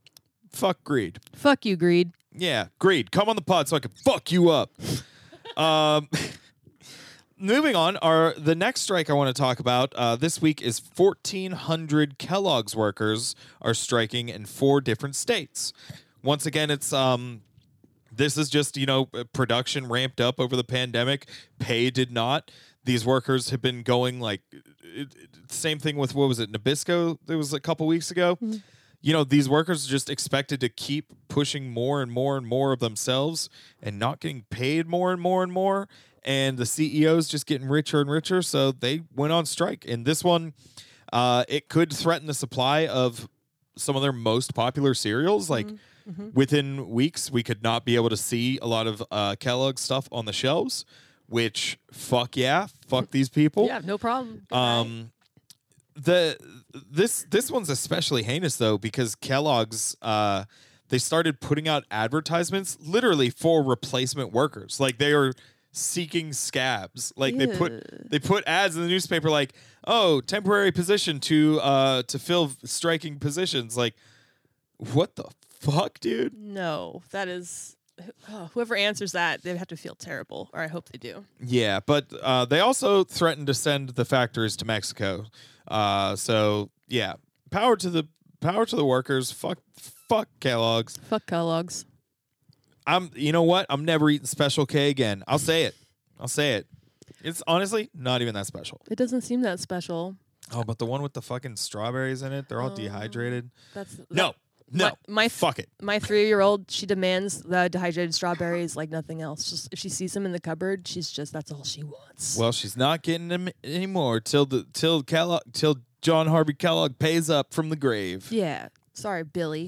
fuck greed. Fuck you, greed. Yeah, greed. Come on the pod so I can fuck you up. um, moving on, our the next strike I want to talk about uh, this week is fourteen hundred Kellogg's workers are striking in four different states. Once again, it's um, this is just you know production ramped up over the pandemic. Pay did not. These workers have been going like it, it, same thing with what was it Nabisco? There was a couple weeks ago. Mm-hmm. You know, these workers are just expected to keep pushing more and more and more of themselves and not getting paid more and more and more. And the C E Os just getting richer and richer. So they went on strike. And this one, uh, it could threaten the supply of some of their most popular cereals. Like mm-hmm. within weeks, we could not be able to see a lot of uh, Kellogg stuff on the shelves, which fuck yeah, fuck these people. Yeah, no problem. Good um, night. the this this one's especially heinous though because Kellogg's uh, they started putting out advertisements literally for replacement workers. Like they are seeking scabs. Like Ew. they put they put ads in the newspaper like, oh, temporary position to uh to fill striking positions. Like, what the fuck, dude? No, that is oh, whoever answers that, they have to feel terrible, or I hope they do. Yeah, but uh, they also threatened to send the factories to Mexico. Uh, so yeah, power to the power to the workers. Fuck, fuck Kellogg's. Fuck Kellogg's. I'm. You know what? I'm never eating Special K again. I'll say it. I'll say it. It's honestly not even that special. It doesn't seem that special. Oh, but the one with the fucking strawberries in it, they're all Oh, dehydrated. That's that, No, no. My, my fuck it. My three-year-old, she demands the dehydrated strawberries like nothing else. Just if she sees them in the cupboard, she's just that's all she wants. Well, she's not getting them anymore till the till Kellogg till John Harvey Kellogg pays up from the grave. Yeah. Sorry, Billy.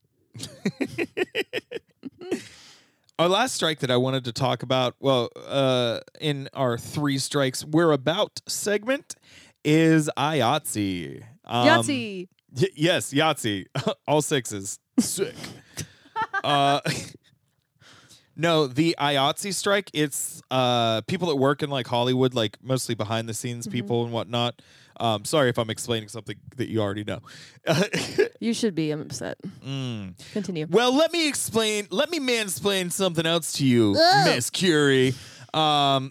Our last strike that I wanted to talk about, well, uh, in our three strikes we're about segment, is IATSE. Um, Yahtzee. Y- yes, Yahtzee. All sixes. Sick. uh, no, the IATSE strike, it's uh, people that work in like Hollywood, like mostly behind the scenes Mm-hmm. people and whatnot. Um, sorry if I'm explaining something that you already know. You should be. I'm upset. mm. Continue. Well, let me explain. Let me mansplain something else to you, Ugh. Miss Curie. Um,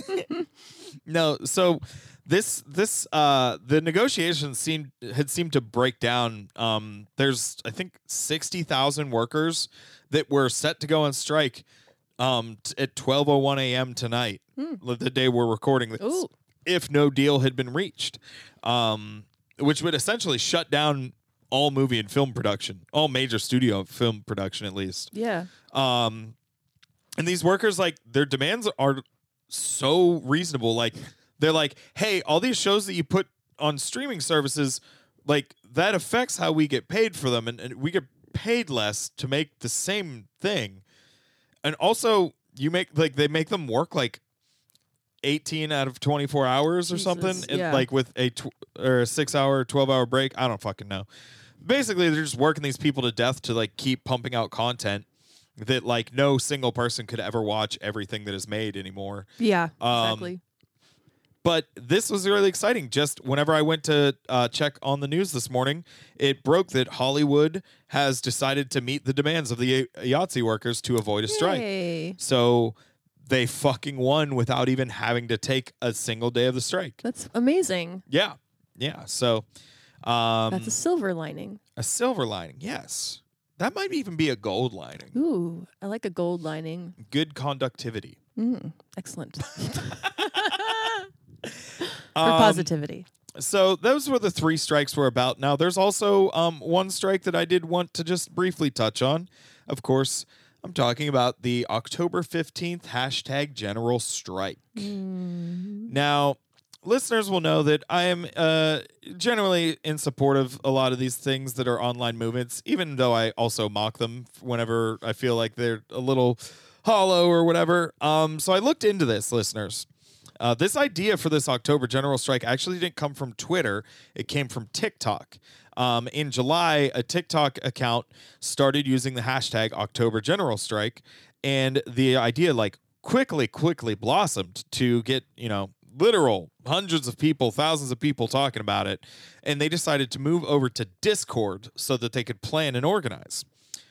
no, so this this uh, the negotiations seemed had seemed to break down. Um, there's I think sixty thousand workers that were set to go on strike um, t- at twelve oh one a.m. tonight, Hmm. the day we're recording this. Ooh. If no deal had been reached, um, which would essentially shut down all movie and film production, all major studio film production, at least. Yeah. Um, and these workers, like, their demands are so reasonable. Like, they're like, hey, all these shows that you put on streaming services, like, that affects how we get paid for them, and, and we get paid less to make the same thing. And also, you make, like, they make them work, like, eighteen out of twenty-four hours or Jesus, something, and, yeah. like with a tw- or a six hour, twelve hour break. I don't fucking know. Basically, they're just working these people to death to like keep pumping out content that like no single person could ever watch everything that is made anymore. Yeah. Um, Exactly. But this was really exciting. Just whenever I went to uh, check on the news this morning, it broke that Hollywood has decided to meet the demands of the Yahtzee workers to avoid a strike. Yay. So they fucking won without even having to take a single day of the strike. That's amazing. Yeah. Yeah. So um, That's a silver lining. a silver lining. Yes. That might even be a gold lining. Ooh, I like a gold lining. Good conductivity. Mm, excellent. For Um, positivity. So those were the three strikes we're about. Now, there's also um, one strike that I did want to just briefly touch on. Of course, I'm talking about the October fifteenth hashtag general strike. Mm. Now, listeners will know that I am uh, generally in support of a lot of these things that are online movements, even though I also mock them whenever I feel like they're a little hollow or whatever. Um, so I looked into this, listeners. Uh, this idea for this October general strike actually didn't come from Twitter. It came from TikTok. Um, in July, a TikTok account started using the hashtag October General Strike, and the idea like quickly, quickly blossomed to get, you know, literal hundreds of people, thousands of people talking about it. And they decided to move over to Discord so that they could plan and organize.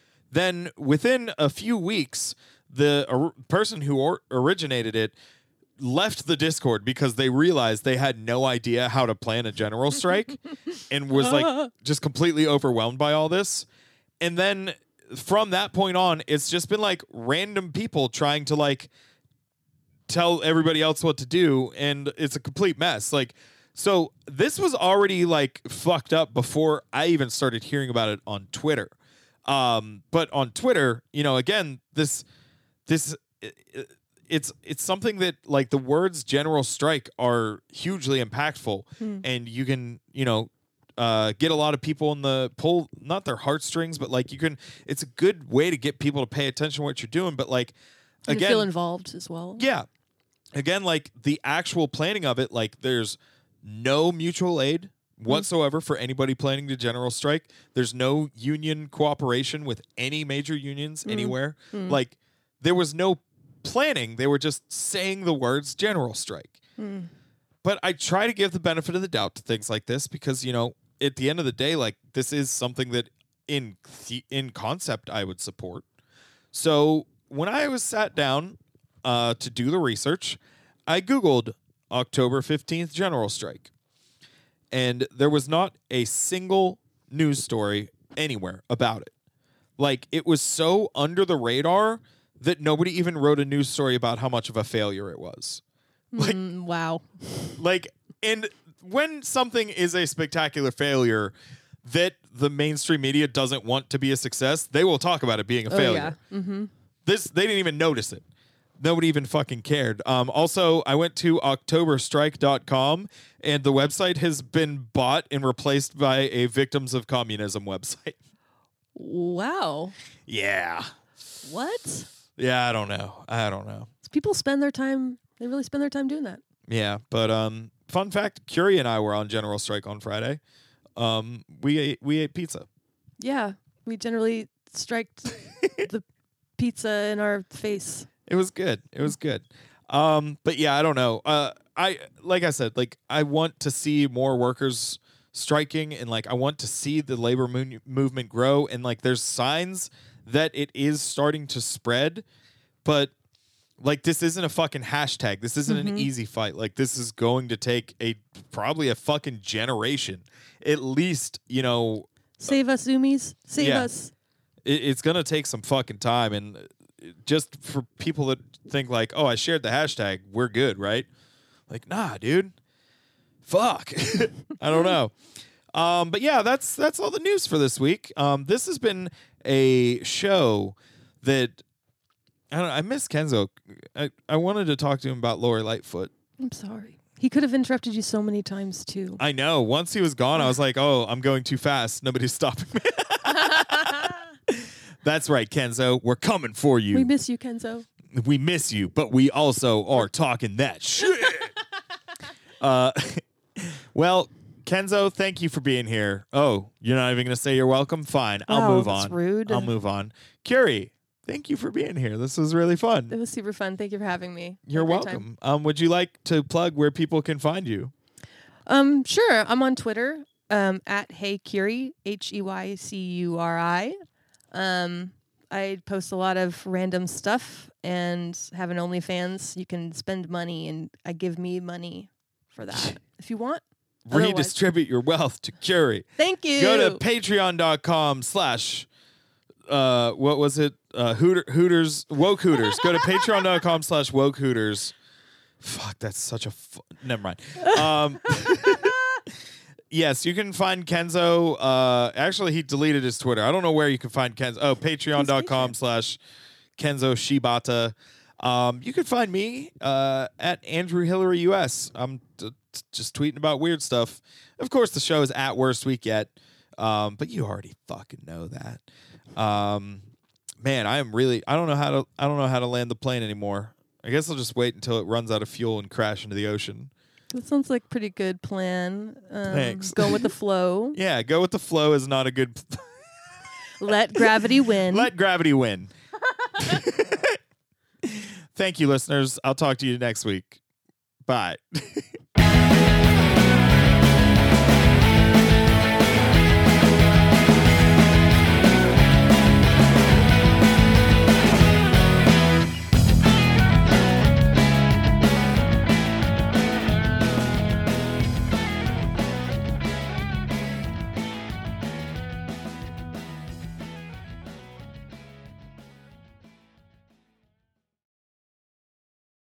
Then within a few weeks, the or- person who or- originated it left the Discord because they realized they had no idea how to plan a general strike and was like just completely overwhelmed by all this. And then from that point on, it's just been like random people trying to like tell everybody else what to do, and it's a complete mess. Like, so this was already like fucked up before I even started hearing about it on Twitter. Um, but on Twitter, you know, again, this this it's it's something that like the words general strike are hugely impactful, hmm. and you can, you know, uh, get a lot of people in the pull, not their heartstrings, but like you can, it's a good way to get people to pay attention to what you're doing. But like, you again, feel involved as well. Yeah. Again, like the actual planning of it, like there's no mutual aid whatsoever mm. for anybody planning to general strike. There's no union cooperation with any major unions mm. anywhere. Mm. Like there was no planning. They were just saying the words general strike. Mm. But I try to give the benefit of the doubt to things like this because, you know, at the end of the day, like this is something that in th- in concept I would support. So when I was sat down uh, to do the research, I Googled October fifteenth general strike. And there was not a single news story anywhere about it. Like, it was so under the radar that nobody even wrote a news story about how much of a failure it was. Like, mm, wow. Like, and when something is a spectacular failure that the mainstream media doesn't want to be a success, they will talk about it being a oh, failure. Yeah. Mm-hmm. This, they didn't even notice it. Nobody even fucking cared. Um, also, I went to october strike dot com, and the website has been bought and replaced by a Victims of Communism website. Wow. Yeah. What? Yeah, I don't know. I don't know. So people spend their time, they really spend their time doing that. Yeah, but um, fun fact, Curie and I were on general strike on Friday. Um, we ate, we ate pizza. Yeah, we generally striked the pizza in our face. It was good. It was good. Um, but yeah, I don't know. Uh, I like I said, like I want to see more workers striking, and like I want to see the labor mo- movement grow, and like there's signs that it is starting to spread, but like this isn't a fucking hashtag. This isn't mm-hmm. an easy fight. Like this is going to take a probably a fucking generation, at least. You know, save us, Zoomies. Save yeah. us. It, it's gonna take some fucking time, and just for people that think like, oh, I shared the hashtag, we're good, right? Like, nah, dude. Fuck. I don't know. Um, but yeah, that's that's all the news for this week. Um, this has been a show that I don't know, I miss Kenzo. I, I wanted to talk to him about Lori Lightfoot. I'm sorry. He could have interrupted you so many times too. I know. Once he was gone, I was like, oh, I'm going too fast. Nobody's stopping me. That's right, Kenzo. We're coming for you. We miss you, Kenzo. We miss you, but we also are talking that shit. uh, well, Kenzo, thank you for being here. Oh, you're not even going to say you're welcome? Fine. I'll wow, move that's on. Rude. I'll move on. Curie, thank you for being here. This was really fun. It was super fun. Thank you for having me. You're welcome. Um, would you like to plug where people can find you? Um, sure. I'm on Twitter um, at Hey Curie, H E Y C U R I. Um, I post a lot of random stuff and have an OnlyFans. You can spend money, and I give me money for that if you want. Redistribute your wealth to Curie. Thank you. Go to patreon.com slash uh what was it? Uh Hooter, Hooters Woke Hooters. Go to patreon.com slash woke Hooters. Fuck, that's such a fu- never mind. Um Yes, you can find Kenzo. Uh, actually, he deleted his Twitter. I don't know where you can find Kenzo. Oh, patreon.com slash Kenzo Shibata. Um, you can find me uh, at Andrew Hillary U S. I'm t- t- just tweeting about weird stuff. Of course, the show is at Worst Week Yet, um, but you already fucking know that. Um, man, I am really. I don't know how to. I don't know how to land the plane anymore. I guess I'll just wait until it runs out of fuel and crash into the ocean. That sounds like a pretty good plan. Um, Thanks. Go with the flow. Yeah, go with the flow is not a good... Let gravity win. Let gravity win. Thank you, listeners. I'll talk to you next week. Bye.